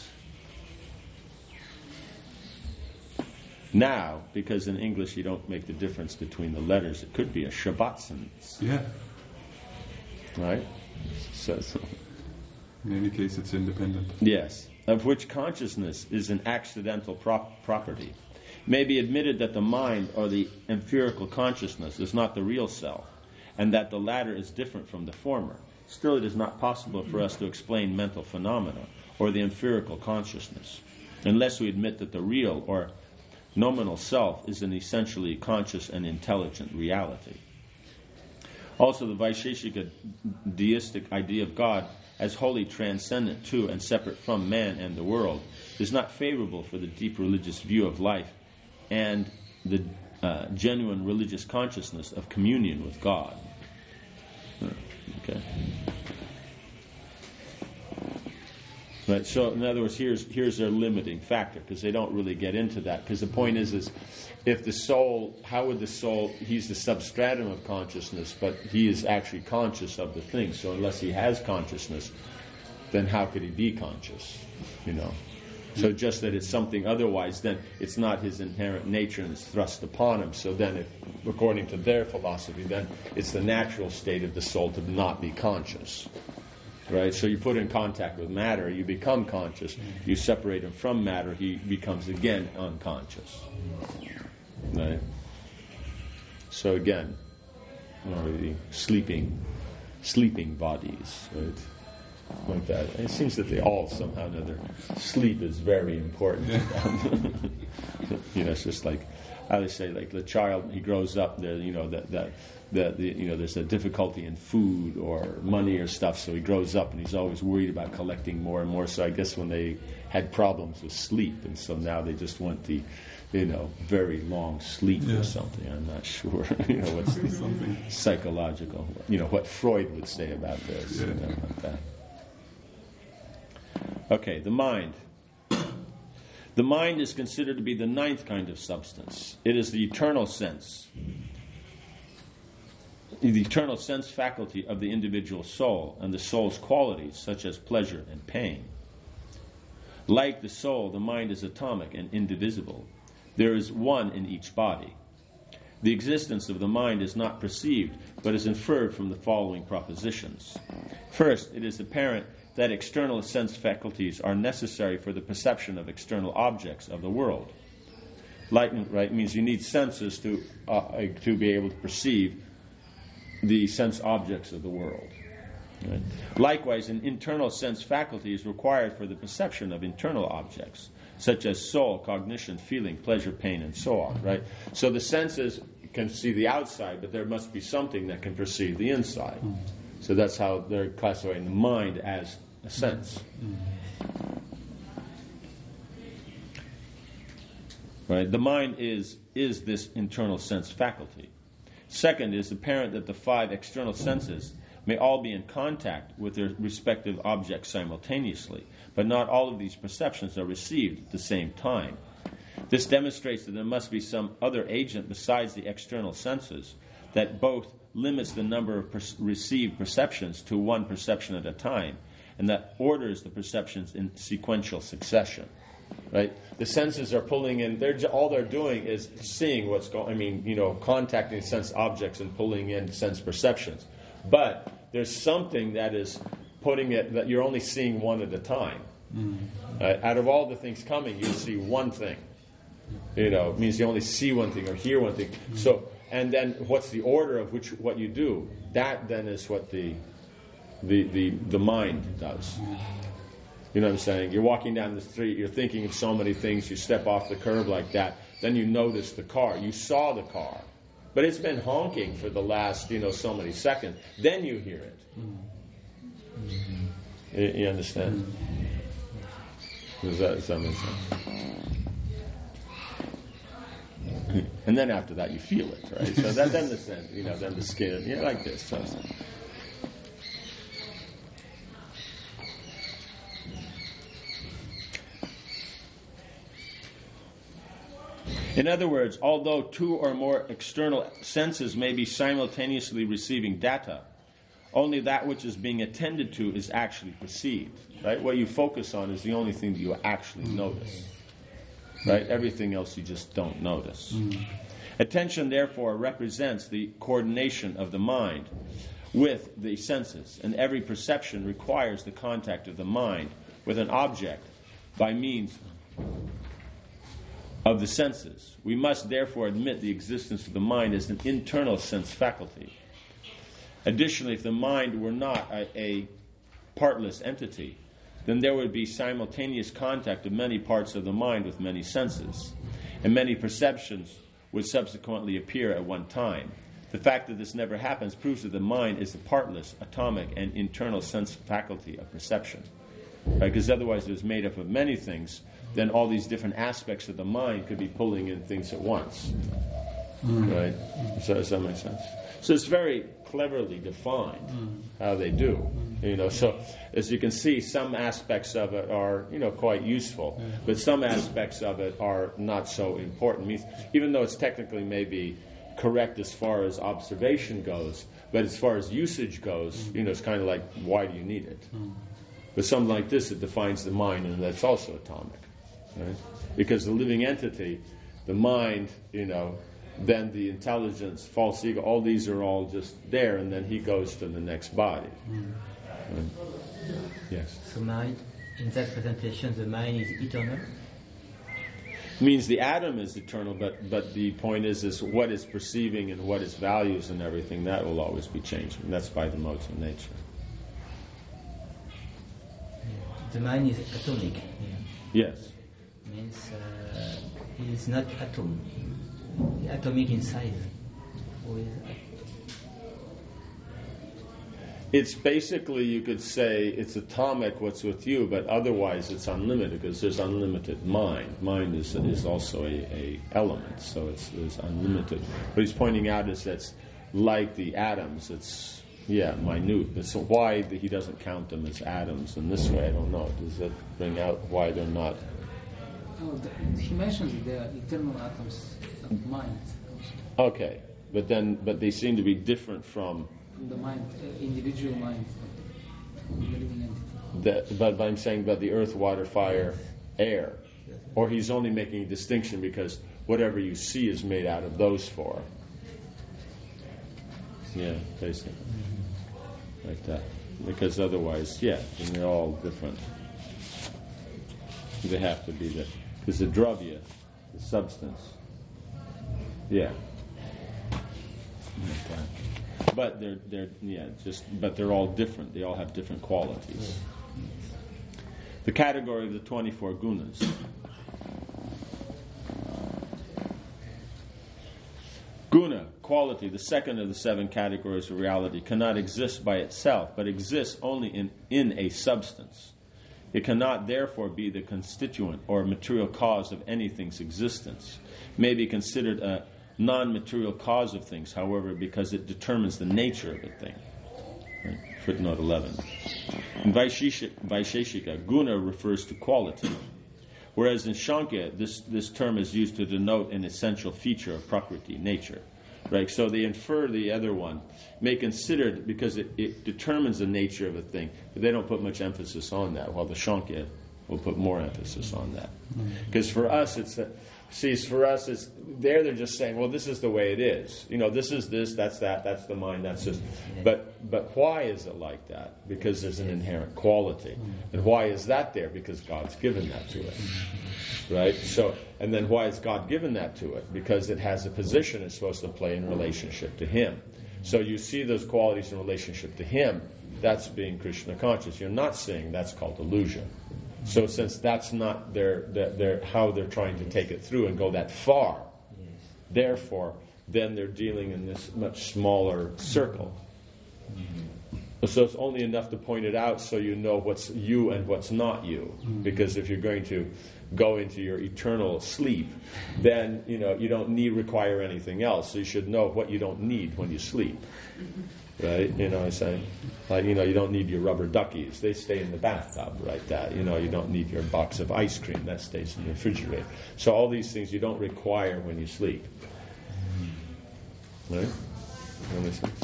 Now, because in English you don't make the difference between the letters, it could be a Shabbatsness. Yeah. Right? So, in any case, it's independent. yes. Of which consciousness is an accidental property. It may be admitted that the mind or the empirical consciousness is not the real self, and that the latter is different from the former. Still, it is not possible for us to explain mental phenomena or the empirical consciousness, unless we admit that the real or nominal self is an essentially conscious and intelligent reality. Also, the Vaisheshika deistic idea of God as wholly transcendent to and separate from man and the world is not favorable for the deep religious view of life and the genuine religious consciousness of communion with God. Okay. Right. So, in other words, here's their limiting factor, because they don't really get into that. Because the point is if the soul, how would the soul? He's the substratum of consciousness, but he is actually conscious of the thing. So, unless he has consciousness, then how could he be conscious? You know. So, just that it's something otherwise, then it's not his inherent nature and it's thrust upon him. So then, according to their philosophy, then it's the natural state of the soul to not be conscious. Right? So you put in contact with matter, you become conscious. You separate him from matter, he becomes again unconscious. Right? So again, the sleeping bodies, right? Like that. And it seems that they all somehow or another, sleep is very important to them. It's just like, how they say, like the child, he grows up, there, there's a difficulty in food or money or stuff, so he grows up and he's always worried about collecting more and more. So I guess when they had problems with sleep, and so now they just want the, very long sleep or something. I'm not sure, what's the something psychological, what Freud would say about this, like that. Okay, the mind. The mind is considered to be the ninth kind of substance. It is the eternal sense faculty of the individual soul and the soul's qualities, such as pleasure and pain. Like the soul, the mind is atomic and indivisible. There is one in each body. The existence of the mind is not perceived, but is inferred from the following propositions. First, it is apparent that external sense faculties are necessary for the perception of external objects of the world. Right, means you need senses to be able to perceive the sense objects of the world. Right? Likewise, an internal sense faculty is required for the perception of internal objects, such as soul, cognition, feeling, pleasure, pain, and so on. Right. So the senses can see the outside, but there must be something that can perceive the inside. So that's how they're classifying the mind as a sense. Right? The mind is this internal sense faculty. Second, it is apparent that the 5 external senses may all be in contact with their respective objects simultaneously, but not all of these perceptions are received at the same time. This demonstrates that there must be some other agent besides the external senses that both limits the number of received perceptions to one perception at a time, and that orders the perceptions in sequential succession. Right? The senses are pulling in. All they're doing is seeing what's going. Contacting sense objects and pulling in sense perceptions. But there's something that is putting it that you're only seeing one at a time. Out of all the things coming, you see one thing. It means you only see one thing or hear one thing. So, and then what's the order of what you do? That then is what the mind does. You know what I'm saying? You're walking down the street, you're thinking of so many things, you step off the curb like that, then you notice the car. You saw the car. But it's been honking for the last, so many seconds. Then you hear it. You understand? Does that make sense? And then after that you feel it, right? So then the sense, then the skin, like this. So. In other words, although two or more external senses may be simultaneously receiving data, only that which is being attended to is actually perceived. Right? What you focus on is the only thing that you actually notice. Right? Everything else you just don't notice. Attention, therefore, represents the coordination of the mind with the senses, and every perception requires the contact of the mind with an object by means of the senses. We must therefore admit the existence of the mind as an internal sense faculty. Additionally, if the mind were not a partless entity, then there would be simultaneous contact of many parts of the mind with many senses, and many perceptions would subsequently appear at one time. The fact that this never happens proves that the mind is a partless, atomic, and internal sense faculty of perception. Right? Because otherwise it was made up of many things, then all these different aspects of the mind could be pulling in things at once. Right? So does that make sense? So it's very cleverly defined how they do. So as you can see, some aspects of it are, quite useful, but some aspects of it are not so important. Even though it's technically maybe correct as far as observation goes, but as far as usage goes, it's kind of like, why do you need it? But something like this, it defines the mind, and that's also atomic, right? Because the living entity, the mind, then the intelligence, false ego, all these are all just there, and then he goes to the next body. Right? Yes. So mind, in that presentation, the mind is eternal? Means the atom is eternal, but the point is what is perceiving and what is values and everything, that will always be changing. That's by the modes of nature. The mind is atomic. Yes. Means it is not atom. Atomic in size. It's basically, you could say, it's atomic what's with you, but otherwise it's unlimited because there's unlimited mind. Mind is also a element, so it's unlimited. What he's pointing out is that's like the atoms. It's minute. So why he doesn't count them as atoms in this way, I don't know. Does that bring out why they're not? He mentions the eternal atoms of mind. Okay, but they seem to be different from the mind, individual mind, the living entity. But I'm saying about the earth, water, fire, air. Or he's only making a distinction because whatever you see is made out of those four. Yeah, basically. Like that. Because otherwise, then they're all different. They have to be that. Because the dravya, the substance. Yeah. Like that. But they're all different. They all have different qualities. The category of the 24 gunas. Guna, quality, the second of the 7 categories of reality, cannot exist by itself, but exists only in a substance. It cannot therefore be the constituent or material cause of anything's existence. It may be considered a non-material cause of things, however, because it determines the nature of a thing. Right? Footnote 11. In Vaisheshika, guna refers to quality, whereas in Shankya, this term is used to denote an essential feature of Prakriti, nature. Right? So they infer the other one, may consider it because it determines the nature of a thing, but they don't put much emphasis on that, while the Shankya will put more emphasis on that. Because for us, they're just saying, well, this is the way it is. This is this, that's that, that's the mind, that's this. But why is it like that? Because there's an inherent quality. And why is that there? Because God's given that to it. Right? So, and then why has God given that to it? Because it has a position it's supposed to play in relationship to Him. So you see those qualities in relationship to Him, that's being Krishna conscious. You're not seeing, that's called illusion. So since that's not their how they're trying to take it through and go that far, therefore, then they're dealing in this much smaller circle. So it's only enough to point it out so you know what's you and what's not you. Because if you're going to go into your eternal sleep, then you don't require anything else. So you should know what you don't need when you sleep. right? You know what I'm saying? Like, you don't need your rubber duckies. They stay in the bathtub, right? That, you don't need your box of ice cream. That stays in the refrigerator. So all these things you don't require when you sleep. Right? That makes sense?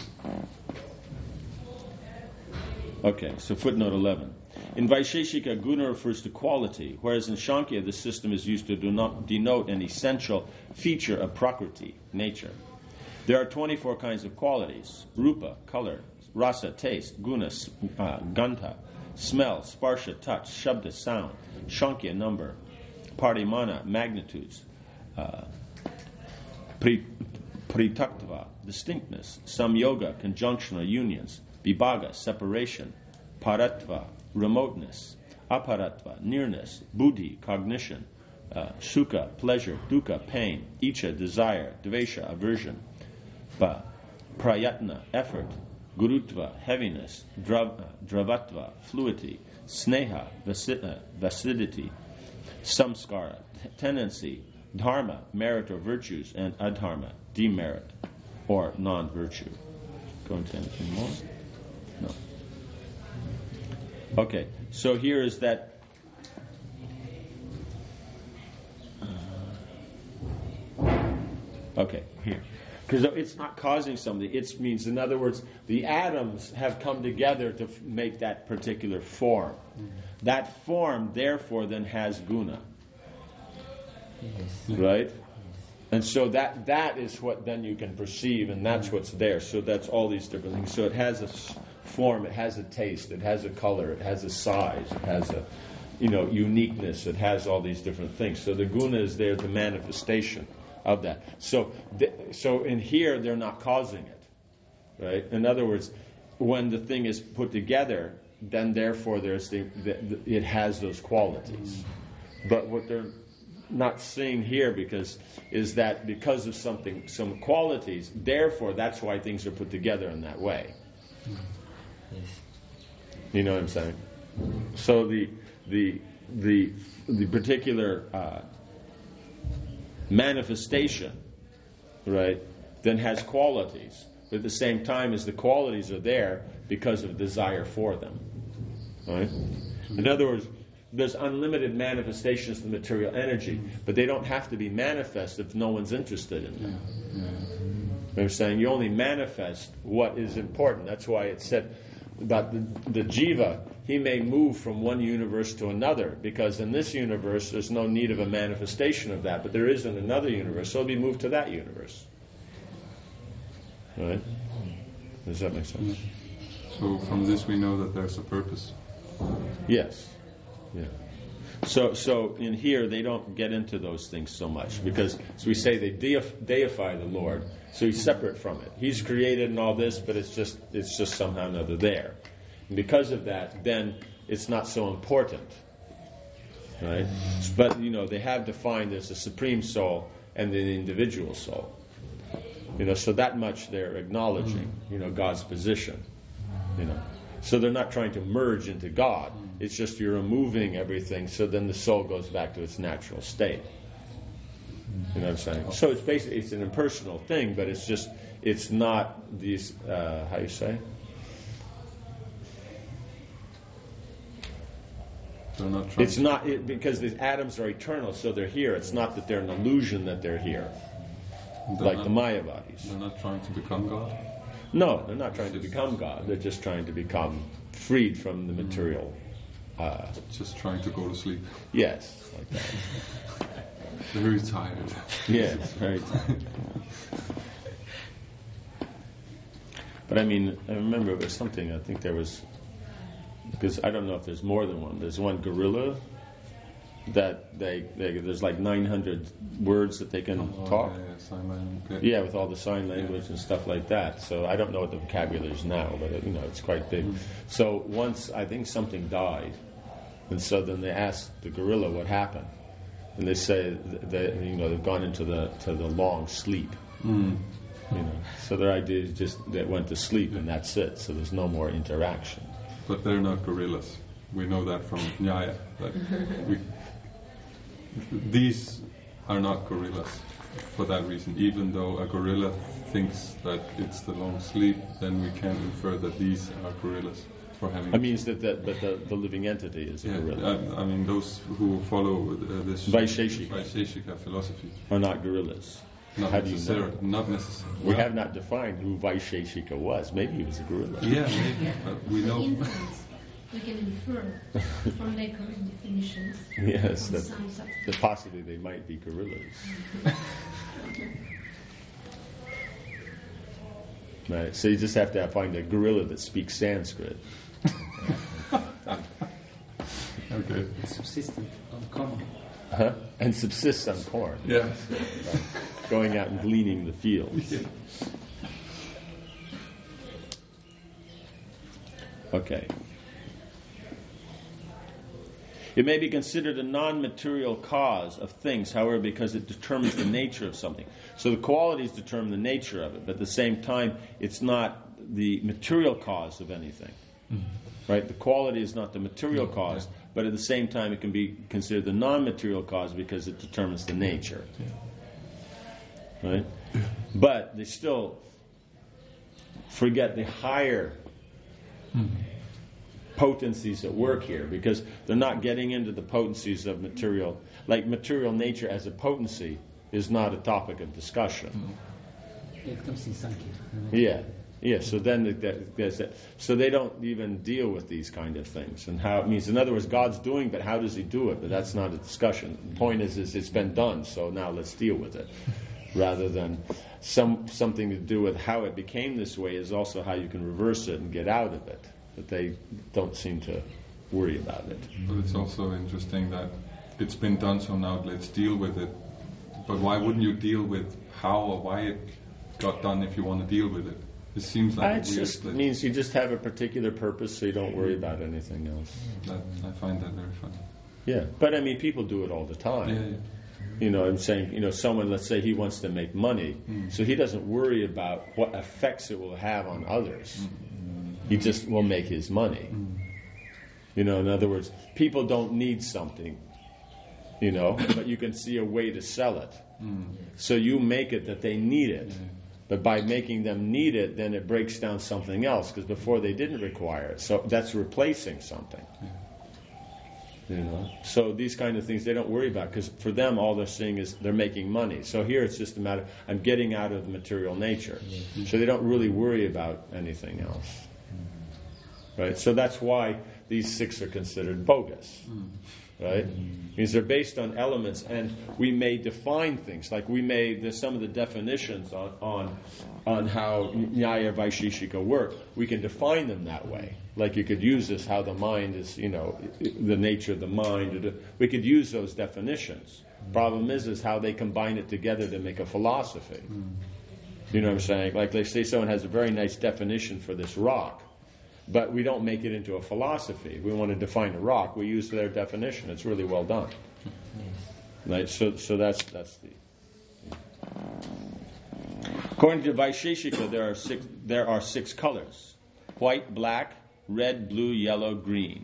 Okay, so footnote 11. In Vaisheshika, guna refers to quality, whereas in Shankya, the system is used to denote an essential feature of prakriti, nature. There are 24 kinds of qualities: rupa, color; rasa, taste; guna, gandha, smell; sparsha, touch; shabda, sound; shankya, number; parimana, magnitudes; pritaktva, distinctness; samyoga, conjunction or unions; vibhaga, separation; paratva, remoteness; aparatva, nearness; buddhi, cognition; sukha, pleasure; dukkha, pain; icha, desire; dvesha, aversion; prayatna, effort; gurutva, heaviness; dravatva, fluidity; sneha, vacidity; samskara, tendency; dharma, merit or virtues; and adharma, demerit or non-virtue. Go into anything more? No. Okay, so here is that. Okay, here. Because it's not causing something. It means, in other words, the atoms have come together to make that particular form. That form, therefore, then has guna. Yes. Right? And so that is what then you can perceive, and that's what's there. So that's all these different things. So it has a form, it has a taste, it has a color, it has a size, it has a uniqueness, it has all these different things. So the guna is there, the manifestation of that. So in here, they're not causing it. Right? In other words, when the thing is put together, then therefore it has those qualities. But what they're not seeing here is that because of some qualities, therefore that's why things are put together in that way. Yes. You know what I'm saying? So the particular manifestation, right, then has qualities. But at the same time as the qualities are there because of desire for them. Right? In other words, there's unlimited manifestations of the material energy, but they don't have to be manifest if no one's interested in them. I'm saying you only manifest what is important. That's why it said about the jiva, he may move from one universe to another, because in this universe there's no need of a manifestation of that, but there is in another universe, so he'll be moved to that universe. Right? Does that make sense? So from this we know that there's a purpose. Yes. Yeah. So in here they don't get into those things so much, because as we say, they deify the Lord, so he's separate from it. He's created and all this, but it's just somehow or another there. And because of that, then it's not so important. Right? But they have defined there's a supreme soul and an individual soul. So that much they're acknowledging, God's position. So they're not trying to merge into God. It's just you're removing everything, so then the soul goes back to its natural state. You know what I'm saying? So it's basically, it's an impersonal thing, but it's not these, how you say? They're not It's not, because the atoms are eternal, so they're here. It's not that they're an illusion that they're here. Like the Mayavadis. They're not trying to become God? No, they're not trying to become God. They're just trying to become freed from the material. Just trying to go to sleep. Yes, like that. Very tired. Yes, very tired. But I remember it was something, I think there was, because I don't know if there's more than one. There's one gorilla that there's like 900 words that they can talk. Yeah, sign language. Okay. Yeah, with all the sign language and stuff like that. So I don't know what the vocabulary is now, but it's quite big. So once I think something died, and so then they asked the gorilla what happened, and they say that they've gone into the long sleep. So their idea is just they went to sleep and that's it. So there's no more interaction. But they're not gorillas. We know that from Nyaya. These are not gorillas. for that reason. Even though a gorilla thinks that it's the long sleep, then we can infer that these are gorillas for having. I mean, but the living entity is a gorilla. I mean, those who follow this Vaisheshika philosophy are not gorillas. Not How do you necessarily. know? Not necessarily. We have not defined who Vaisheshika was. Maybe he was a gorilla. Yeah, maybe. But we know. Inference. We can infer from their current definitions. Yes, from some that possibly they might be gorillas. Right. So you just have to find a gorilla that speaks Sanskrit. Okay. Subsistent on common. Huh? And subsists on corn. Yeah. Going out and gleaning the fields. Yeah. Okay. It may be considered a non-material cause of things, however, because it determines the nature of something. So the qualities determine the nature of it, but at the same time, it's not the material cause of anything. Mm-hmm. Right? The quality is not the material cause, but at the same time, it can be considered the non-material cause because it determines the nature. Yeah. Right? But they still forget the higher potencies at work here, because they're not getting into the potencies of material. Like material nature as a potency is not a topic of discussion. It comes in Sankhya. Yeah. So then there's that. So they don't even deal with these kind of things and how it means. In other words, God's doing, but how does He do it? But that's not a discussion. The point is it's been done, so now let's deal with it, rather than something to do with how it became this way is also how you can reverse it and get out of it. But they don't seem to worry about it. But it's also interesting that it's been done, so now let's deal with it. But why wouldn't you deal with how or why it got done if you want to deal with it? It seems like It just means you just have a particular purpose, so you don't worry about anything else. I find that very funny. Yeah, but I mean, people do it all the time. Yeah. You know, I'm saying, someone, let's say he wants to make money, so he doesn't worry about what effects it will have on others. He just will make his money. In other words, people don't need something, but you can see a way to sell it. So you make it that they need it. But by making them need it, then it breaks down something else, because before they didn't require it. So that's replacing something. So these kind of things they don't worry about, because for them all they're seeing is they're making money. So here it's just a matter, I'm getting out of the material nature. So they don't really worry about anything else. Right? So that's why these 6 are considered bogus. Right? Because they're based on elements, and we may define things. Like there's some of the definitions on how Nyaya Vaisheshika work. We can define them that way. Like you could use this, how the mind is, the nature of the mind. We could use those definitions. Problem is how they combine it together to make a philosophy. You know what I'm saying? Like they say someone has a very nice definition for this rock, but we don't make it into a philosophy. If we want to define a rock, we use their definition. It's really well done. Right? So that's the. According to Vaisheshika, there are 6 colors: white, black, red, blue, yellow, green.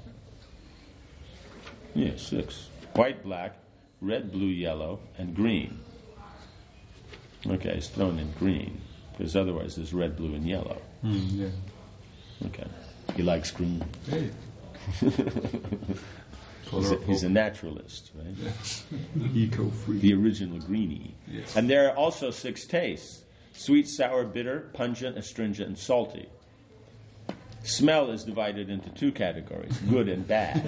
Yeah, 6. White, black, red, blue, yellow, and green. Okay, it's thrown in green, because otherwise there's red, blue, and yellow. Yeah. Okay. He likes green. Hey. He's a naturalist, right? Yeah. Eco-free. The original greenie. Yes. And there are also 6 tastes: sweet, sour, bitter, pungent, astringent, and salty. Smell is divided into 2 categories: good and bad.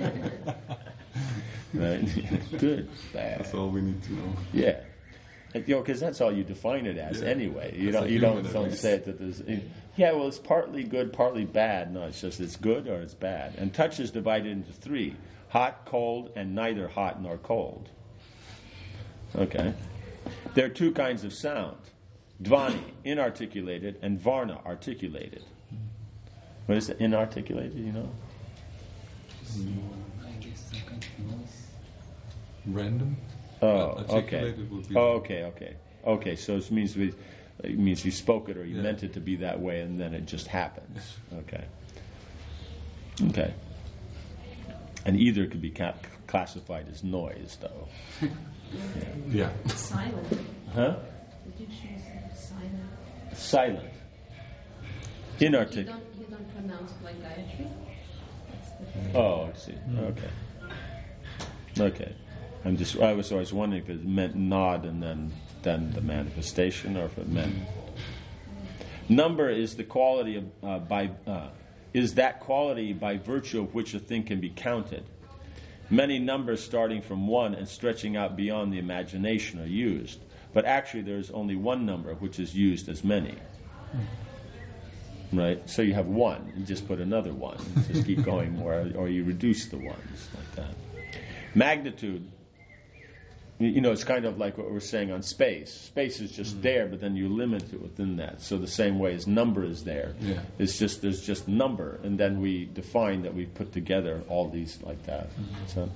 Right? Good, bad. That's all we need to know. Yeah. Because that's all you define it as anyway. You don't say it that there's. Well, it's partly good, partly bad. No, it's just it's good or it's bad. And touch is divided into 3: hot, cold, and neither hot nor cold. Okay. There are 2 kinds of sound: dvani, inarticulated, and varna, articulated. What is it? Inarticulated? I guess some kind of noise. Random? Oh, okay. Articulated would be Okay, so it means you spoke it or you Yeah. meant it to be that way, and then it just happens. Okay. And either could be classified as noise, though. Yeah. Silent. Huh? Did you choose silent? Silent. You Inarticulate. don't pronounce it like Gayatri? That's the Oh, I see. Okay. Okay. I was always wondering if it meant nod and then the manifestation, or if it meant number is the quality of is that quality by virtue of which a thing can be counted. Many numbers starting from 1 and stretching out beyond the imagination are used, but actually there is only one number which is used as many. Right? So you have 1, you just put another 1, just keep going more, or you reduce the ones like that. Magnitude, it's kind of like what we're saying on space. Space is just there, but then you limit it within that. So the same way as number is there. Yeah. There's just number, and then we define that we put together all these like that. So,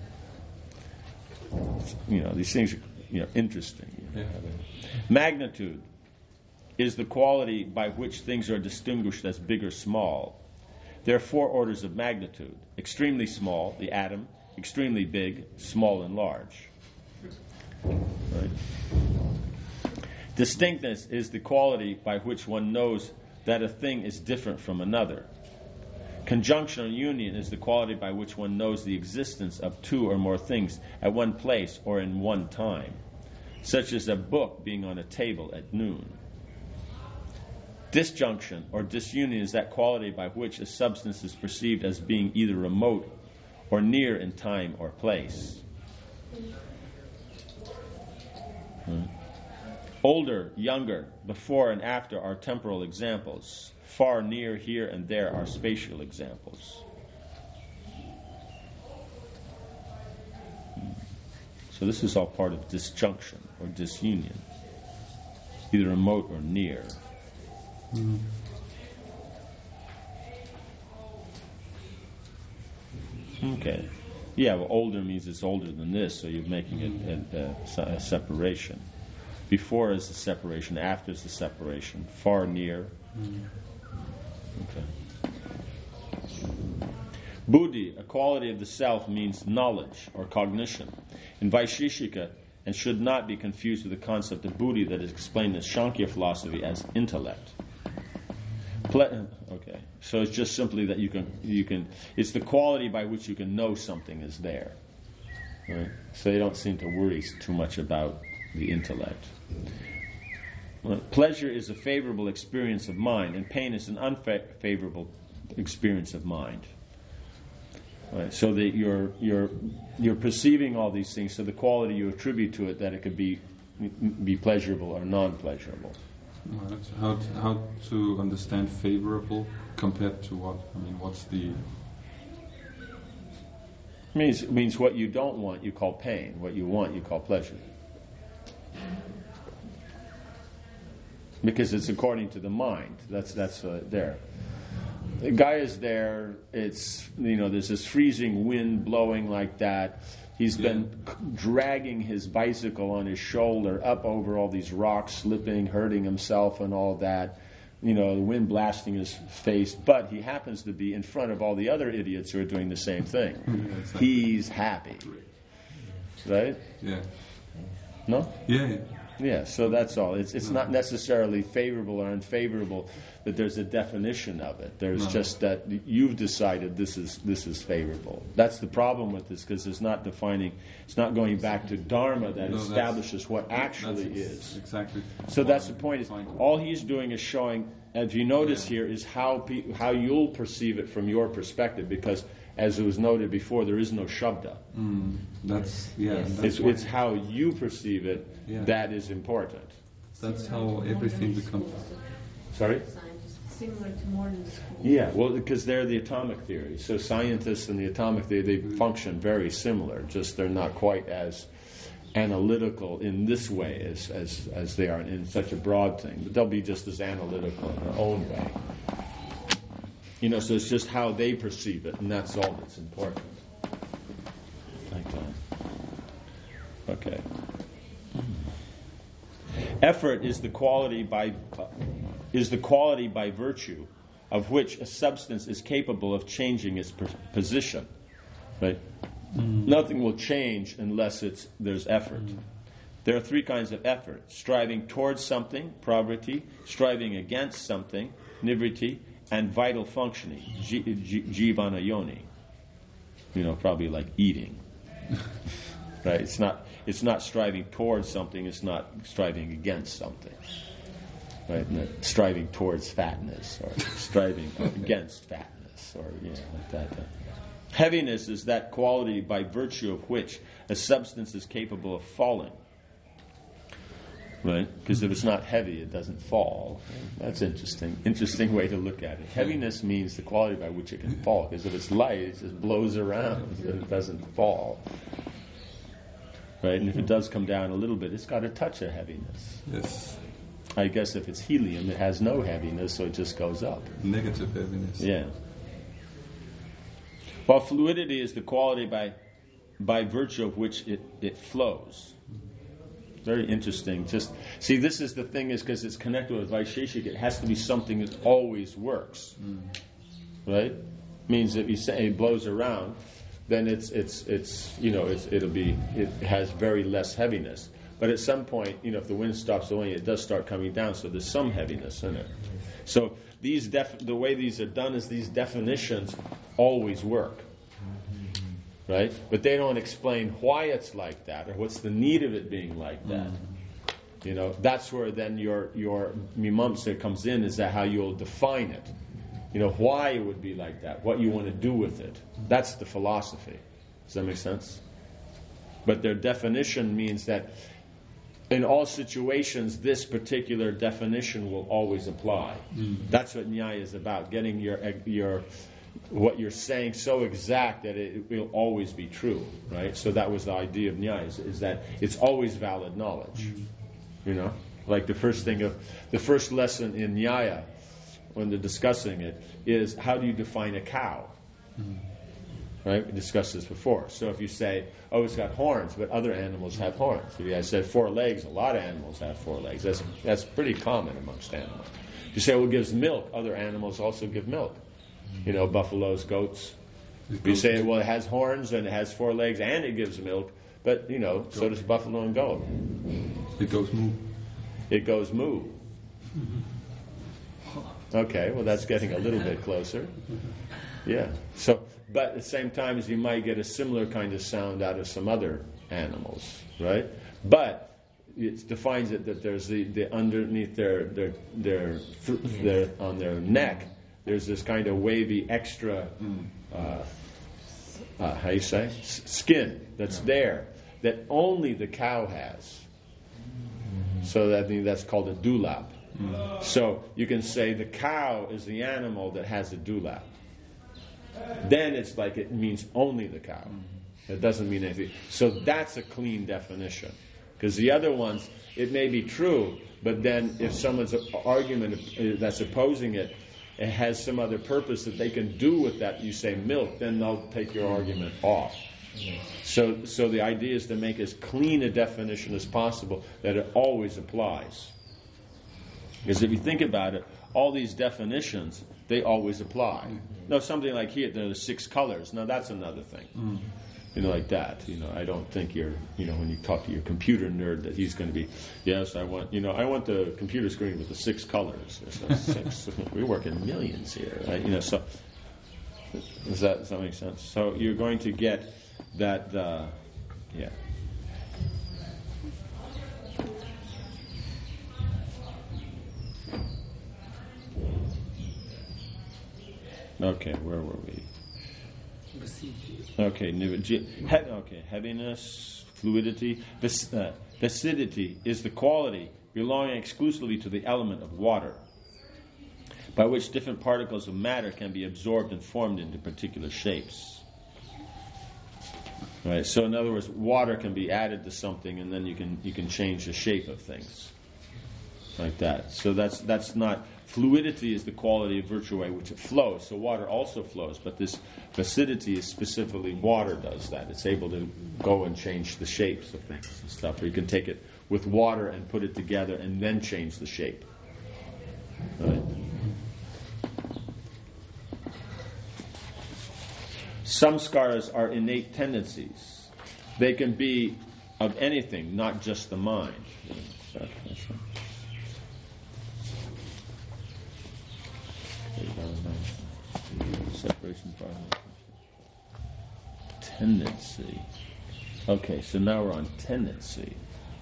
these things are, interesting. Yeah. Magnitude is the quality by which things are distinguished as big or small. There are 4 orders of magnitude: extremely small, the atom; extremely big, small and large. Right. Distinctness is the quality by which one knows that a thing is different from another. Conjunction or union is the quality by which one knows the existence of 2 or more things at one place or in one time, such as a book being on a table at noon. Disjunction or disunion is that quality by which a substance is perceived as being either remote or near in time or place. Older, younger, before and after are temporal examples. Far, near, here, and there are spatial examples. So this is all part of disjunction or disunion, either remote or near. Okay. Yeah, well, older means it's older than this, so you're making it a separation. Before is the separation, after is the separation. Far, near. Okay. Buddhi, a quality of the self, means knowledge or cognition. In Vaisheshika, and should not be confused with the concept of buddhi that is explained in Sankhya philosophy as intellect. Okay, so it's just simply that you can. It's the quality by which you can know something is there. Right? So you don't seem to worry too much about the intellect. Pleasure is a favorable experience of mind, and pain is an unfavorable experience of mind. Right? So that you're perceiving all these things. So the quality you attribute to it, that it could be pleasurable or non-pleasurable. How to understand favorable compared to what? I mean, what's the... Means what you don't want you call pain. What you want you call pleasure. Because it's according to the mind. That's there. The guy is there. It's there's this freezing wind blowing like that. He's been dragging his bicycle on his shoulder up over all these rocks, slipping, hurting himself, and all that. The wind blasting his face. But he happens to be in front of all the other idiots who are doing the same thing. He's happy, right? Yeah. No? Yeah. Yeah, so that's all. It's not necessarily favorable or unfavorable that there's a definition of it. There's just that you've decided this is favorable. That's the problem with this, because it's not defining, it's not going back to Dharma that establishes what actually is. Exactly. So that's the point. Is all he's doing is showing, if you notice here, is how you'll perceive it from your perspective, because as it was noted before, there is no shabda. It's how you perceive it that is important. That's how everything becomes. Sorry? Similar to modern school. Yeah, well, because they're the atomic theory. So scientists and the atomic theory, they function very similar. Just they're not quite as analytical in this way as they are in such a broad thing. But they'll be just as analytical in their own way. So it's just how they perceive it, and that's all that's important. Okay. Effort is the quality by virtue of which a substance is capable of changing its position. Right? Nothing will change unless there's effort. There are three kinds of effort: striving towards something, pravriti; striving against something, nivriti; and vital functioning, jivana yoni. Probably like eating. Right? It's not striving towards something, it's not striving against something. Right? Not striving towards fatness or striving against fatness or like that. Heaviness is that quality by virtue of which a substance is capable of falling. Right? Because if it's not heavy, it doesn't fall. That's interesting. Interesting way to look at it. Heaviness means the quality by which it can fall. Because if it's light, it just blows around and it doesn't fall. Right? And if it does come down a little bit, it's got a touch of heaviness. Yes. I guess if it's helium, it has no heaviness, so it just goes up. Negative heaviness. Yeah. While fluidity is the quality by virtue of which it flows. Very interesting. Just see, this is the thing, is because it's connected with Vaisheshika, it has to be something that always works. Right? Means if you say it blows around, then it has very less heaviness. But at some point, if the wind stops blowing, it does start coming down, so there's some heaviness in it. So the way these are done is these definitions always work. Right? But they don't explain why it's like that or what's the need of it being like that. That's where then your mimamsa comes in, is that how you'll define it. Why it would be like that, what you want to do with it. That's the philosophy. Does that make sense? But their definition means that in all situations, this particular definition will always apply. That's what Nyaya is about, getting your what you're saying so exact that it will always be true, right? So that was the idea of Nyaya, is that it's always valid knowledge. Like the first lesson in Nyaya, when they're discussing it, is how do you define a cow? Right? We discussed this before. So if you say, it's got horns, but other animals have horns. If I said 4 legs, a lot of animals have 4 legs. That's pretty common amongst animals. If you say, it gives milk, other animals also give milk. Buffaloes, goats. If you say, it has horns and it has 4 legs and it gives milk, but, so does buffalo and goat. It goes moo. It goes moo. Okay, well, that's getting a little bit closer. Yeah. So, but at the same time as you might get a similar kind of sound out of some other animals, right? But it defines it that there's the underneath their on their neck, there's this kind of wavy extra, how you say, skin that's there that only the cow has. So that's called a dewlap. So you can say the cow is the animal that has a dewlap. Then it's like it means only the cow. It doesn't mean anything. So that's a clean definition. Because the other ones, it may be true, but then if someone's argument that's opposing it, it has some other purpose that they can do with that, you say milk, then they'll take your argument off. So the idea is to make as clean a definition as possible, that it always applies. Because if you think about it, all these definitions, they always apply. No, something like here, there are 6 colors. Now that's another thing. Like that. I don't think you're, when you talk to your computer nerd, that he's going to be, yes, I want the computer screen with the 6 colors. There's 6. We work in millions here, right? So does that make sense? So you're going to get that, yeah. Okay, where were we? Okay, heaviness, fluidity. Viscidity is the quality belonging exclusively to the element of water, by which different particles of matter can be absorbed and formed into particular shapes. Right. So, in other words, water can be added to something, and then you can change the shape of things, like that. So that's not. Fluidity is the quality of virtue by which it flows. So water also flows, but this viscidity is specifically water does that. It's able to go and change the shapes of things and stuff. Or you can take it with water and put it together and then change the shape. Right. Samskaras are innate tendencies. They can be of anything, not just the mind. Separation from tendency. Okay, so now we're on tendency.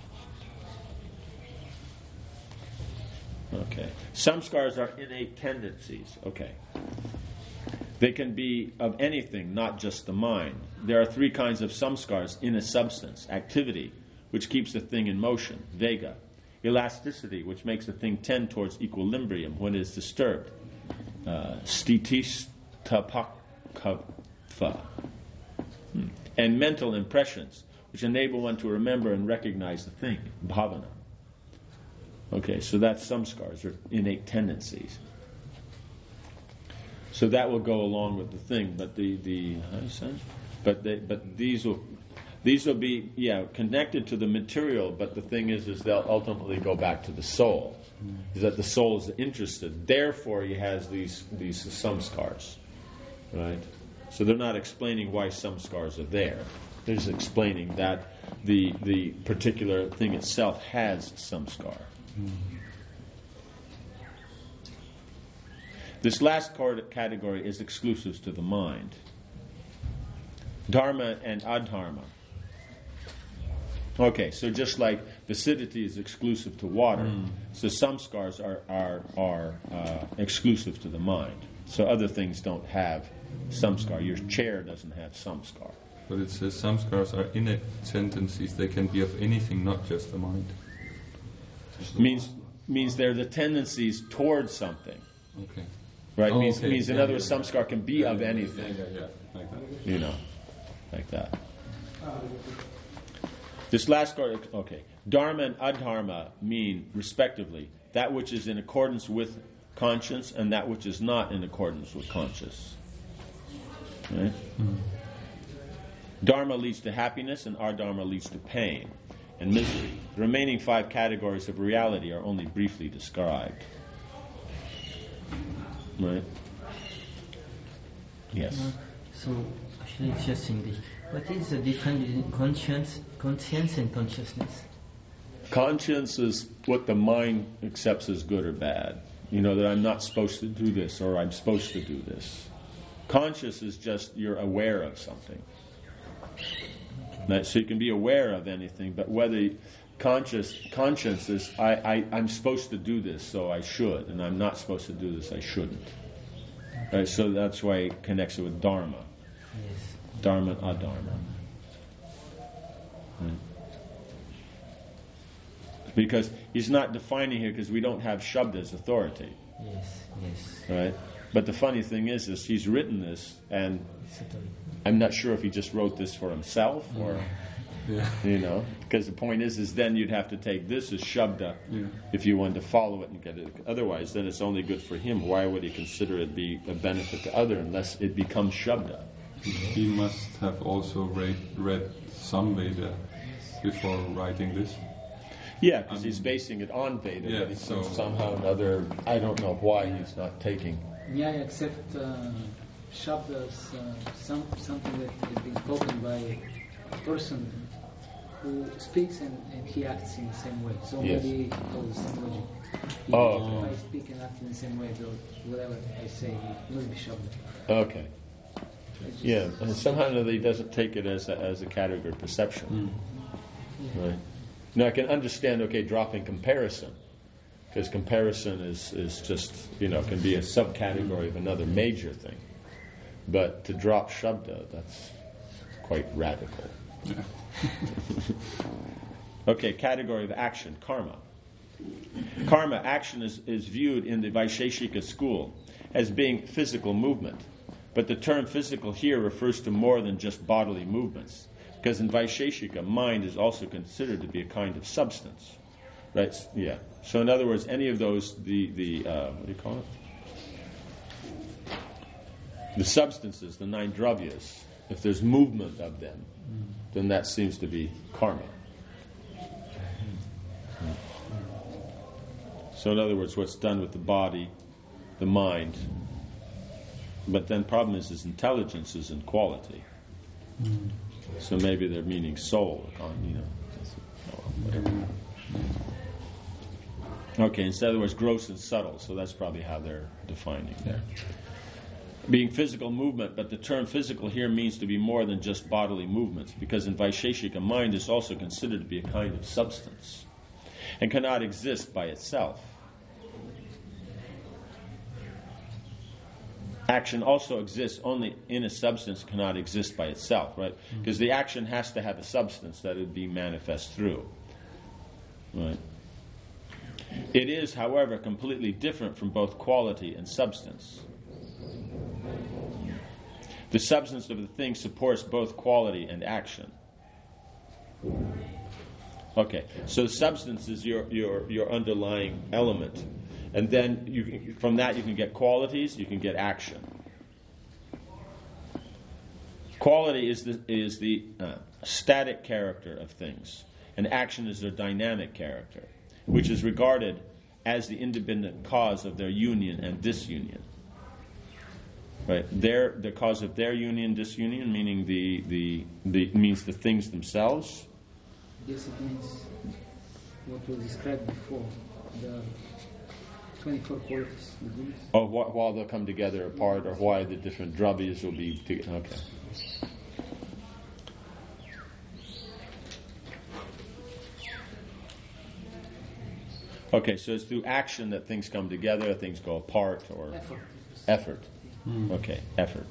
Okay. Samskaras are innate tendencies. Okay. They can be of anything, not just the mind. There are three kinds of samskaras in a substance. Activity, which keeps the thing in motion, vega. Elasticity, which makes the thing tend towards equilibrium when it is disturbed, stitistapakava. And mental impressions, which enable one to remember and recognize the thing, bhavana. Okay, so that's samskaras, or innate tendencies. So that will go along with the thing, but these will be connected to the material. But the thing is they'll ultimately go back to the soul, is that the soul is interested. Therefore, he has these samskars, right? So they're not explaining why samskars are there. They're just explaining that the particular thing itself has samskar. This last category is exclusive to the mind. Dharma and adharma. Okay, so just like viscidity is exclusive to water, so samskars are exclusive to the mind. So other things don't have samskar. Your chair doesn't have samskar. But it says samskars are innate tendencies. They can be of anything, not just the mind. Means they're the tendencies towards something. Okay. Right? Oh, means okay. in other words, samskar can be of anything. Yeah. Like that. You know, like that. This last part, okay. Dharma and adharma mean, respectively, that which is in accordance with conscience and that which is not in accordance with conscience. Right? Dharma leads to happiness and adharma leads to pain and misery. The remaining 5 categories of reality are only briefly described. Right? Yes. So, actually, it's just English. What is the difference between conscience and consciousness? Conscience is what the mind accepts as good or bad. You know, that I'm not supposed to do this or I'm supposed to do this. Conscious is just you're aware of something. So you can be aware of anything, but whether conscience is I'm supposed to do this, so I should, and I'm not supposed to do this, I shouldn't. Right? So that's why it connects it with dharma. Yes. Dharma and adharma. Right? Because he's not defining here because we don't have Shabda as authority. Yes. Right? But the funny thing is he's written this, and I'm not sure if he just wrote this for himself or, you know, because the point is then you'd have to take this as Shabda if you wanted to follow it and get it. Otherwise, then it's only good for him. Why would he consider it be a benefit to other unless it becomes Shabda? He must have also read some Veda before writing this. Yeah, because he's basing it on Veda, Yeah, but he's so- somehow or another, I don't know why he's not taking. Nyaya accept Shabda as something that has been spoken by a person who speaks and he acts in the same way. So Yes. maybe he follows the same logic. Oh, If I speak and act in the same way, though, whatever I say must be Shabda. okay. It's just- Yeah, and somehow or another he doesn't take it as a category of perception. Right. Now I can understand, dropping comparison, because comparison is just, can be a subcategory of another major thing. But to drop Shabda, that's quite radical. Okay, category of action, karma. Karma, action is viewed in the Vaisheshika school as being physical movement. But the term physical here refers to more than just bodily movements. Because in Vaisheshika, mind is also considered to be a kind of substance. Right? Yeah. So in other words, any of those, what do you call it? The substances, the 9 dravyas, if there's movement of them, then that seems to be karma. So in other words, what's done with the body, the mind, But then problem is intelligence isn't quality. So maybe they're meaning soul, whatever. Okay, in other words, gross and subtle, so that's probably how they're defining there. Being physical movement, but the term physical here means to be more than just bodily movements, because in Vaisheshika, mind is also considered to be a kind of substance and cannot exist by itself. Action also exists only in a substance, cannot exist by itself, right? Because the action has to have a substance that it would be manifest through, right? It is, however, completely different from both quality and substance. The substance of the thing supports both quality and action. Okay, so substance is your underlying element. And then from that you can get qualities, you can get action. Quality is the static character of things, and action is their dynamic character, which is regarded as the independent cause of their union and disunion. Right? The cause of their union, disunion, meaning means the things themselves. Yes, it means what was described before, the 24 qualities. Oh, while they'll come together apart, or why the different dravyas will be together. Okay. Okay, so it's through action that things come together, things go apart, or effort. Okay, effort.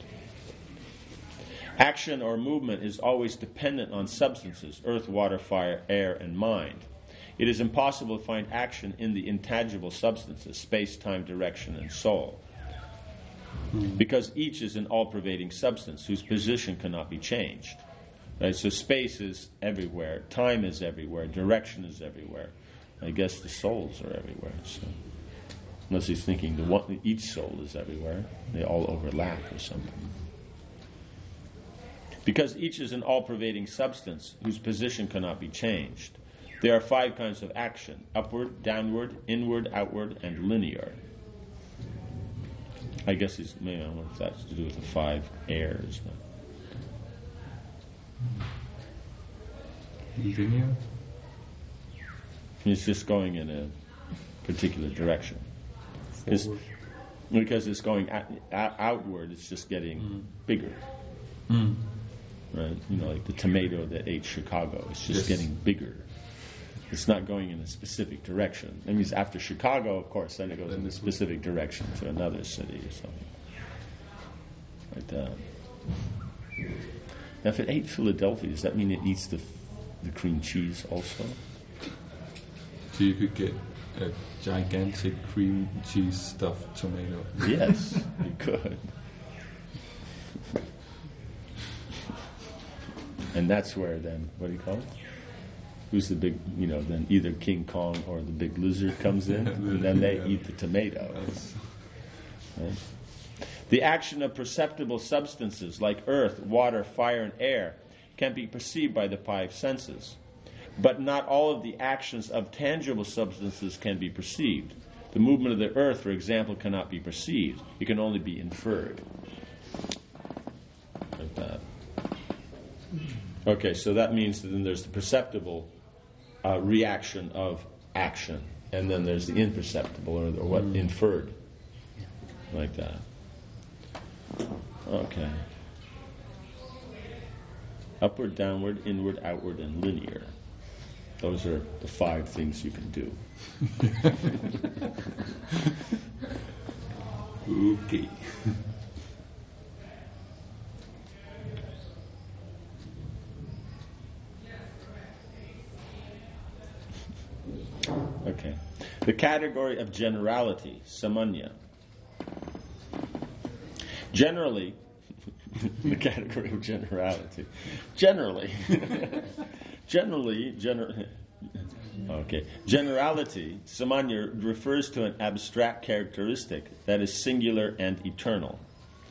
Action or movement is always dependent on substances: earth, water, fire, air, and mind. It is impossible to find action in the intangible substances, space, time, direction, and soul, because each is an all-pervading substance whose position cannot be changed. Right? So space is everywhere, time is everywhere, direction is everywhere. I guess the souls are everywhere. So, unless he's thinking each soul is everywhere, they all overlap or something. Because each is an all-pervading substance whose position cannot be changed. There are 5 kinds of action: upward, downward, inward, outward, and linear. I guess maybe I wonder if that's to do with the 5 airs. Linear? It's just going in a particular direction. Because it's going outward, it's just getting bigger. Right? Like the tomato that ate Chicago. It's just getting bigger. It's not going in a specific direction. That means after Chicago, of course, then it goes in a specific direction to another city or something. Right. Now, if it ate Philadelphia, does that mean it eats the cream cheese also? So you could get a gigantic cream cheese stuffed tomato. Yes, you could. And that's where then, what do you call it? Who's the big, then either King Kong or the big lizard comes in, and then they eat the tomato. Right? The action of perceptible substances like earth, water, fire, and air can be perceived by the 5 senses. But not all of the actions of tangible substances can be perceived. The movement of the earth, for example, cannot be perceived. It can only be inferred. Like that. Okay, so that means that then there's the perceptible reaction of action, and then there's the imperceptible, or what inferred. Like that. Okay. Upward, downward, inward, outward, and linear. Those are the 5 things you can do. Okay. Okay. The category of generality, samanya. Generally, the category of generality. Generality, samanya, refers to an abstract characteristic that is singular and eternal.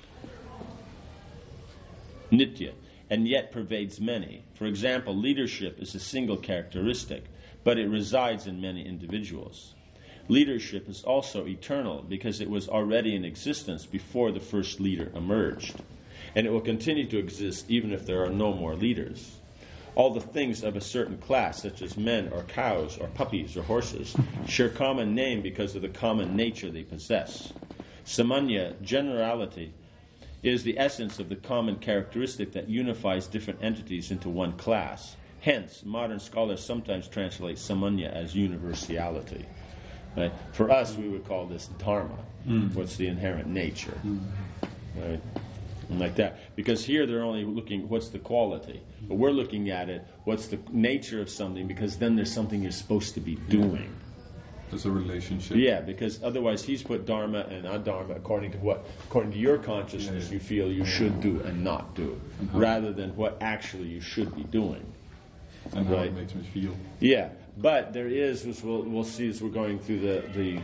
Nitya, and yet pervades many. For example, leadership is a single characteristic, but it resides in many individuals. Leadership is also eternal because it was already in existence before the first leader emerged. And it will continue to exist even if there are no more leaders. All the things of a certain class, such as men or cows or puppies or horses, share common name because of the common nature they possess. Samanya, generality, is the essence of the common characteristic that unifies different entities into one class. Hence, modern scholars sometimes translate samanya as universality. Right? For us, we would call this dharma. What's the inherent nature? Right? And like that. Because here they're only looking, what's the quality? But we're looking at it, what's the nature of something, because then there's something you're supposed to be doing. There's a relationship. Yeah, because otherwise he's put dharma and adharma according to your consciousness you feel you should do and not do, rather than what actually you should be doing. And how it makes me feel. Yeah, but there is, as we'll see as we're going through the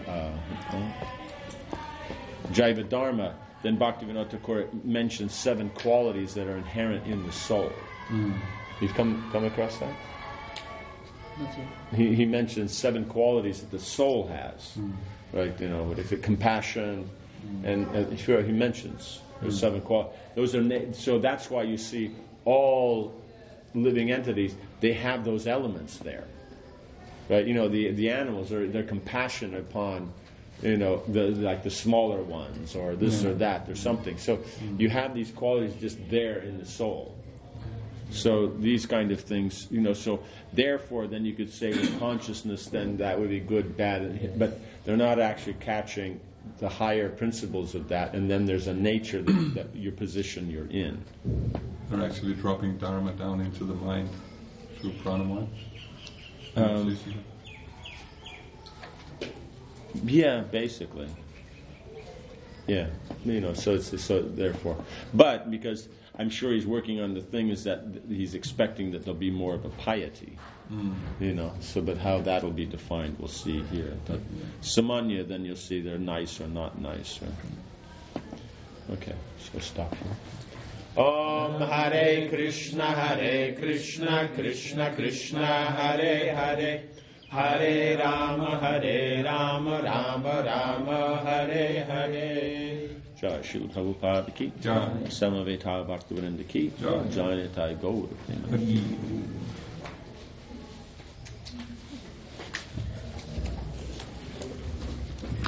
Jaiva Dharma, then Bhaktivinoda Thakur mentions 7 qualities that are inherent in the soul. You've come across that? Not yet. He mentions 7 qualities that the soul has, right? You know, if it compassion, and sure he mentions those 7 qualities. Those are so that's why you see all living entities, they have those elements there, right? You know, the animals they're compassionate upon, you know, like the smaller ones or this or that or something. So you have these qualities just there in the soul. So these kind of things, you know, so therefore then you could say with consciousness then that would be good, bad, but they're not actually catching the higher principles of that, and then there's a nature that your position you're in. They're actually dropping dharma down into the mind through pranamaya. Yeah, basically. Yeah, you know, so therefore. But because I'm sure he's working on the thing is that he's expecting that there'll be more of a piety, you know. So, but how that'll be defined, we'll see here. But samanya, then you'll see they're nice or not nice. Okay, so stop here. Om Hare Krishna, Krishna Krishna, Hare Hare, Hare Rama, Rama Rama, Hare Hare. Jai Srila Prabhupada ki, Jai. Samaveta Bhaktivinoda ki, Jai. Jai Nitai Gaur.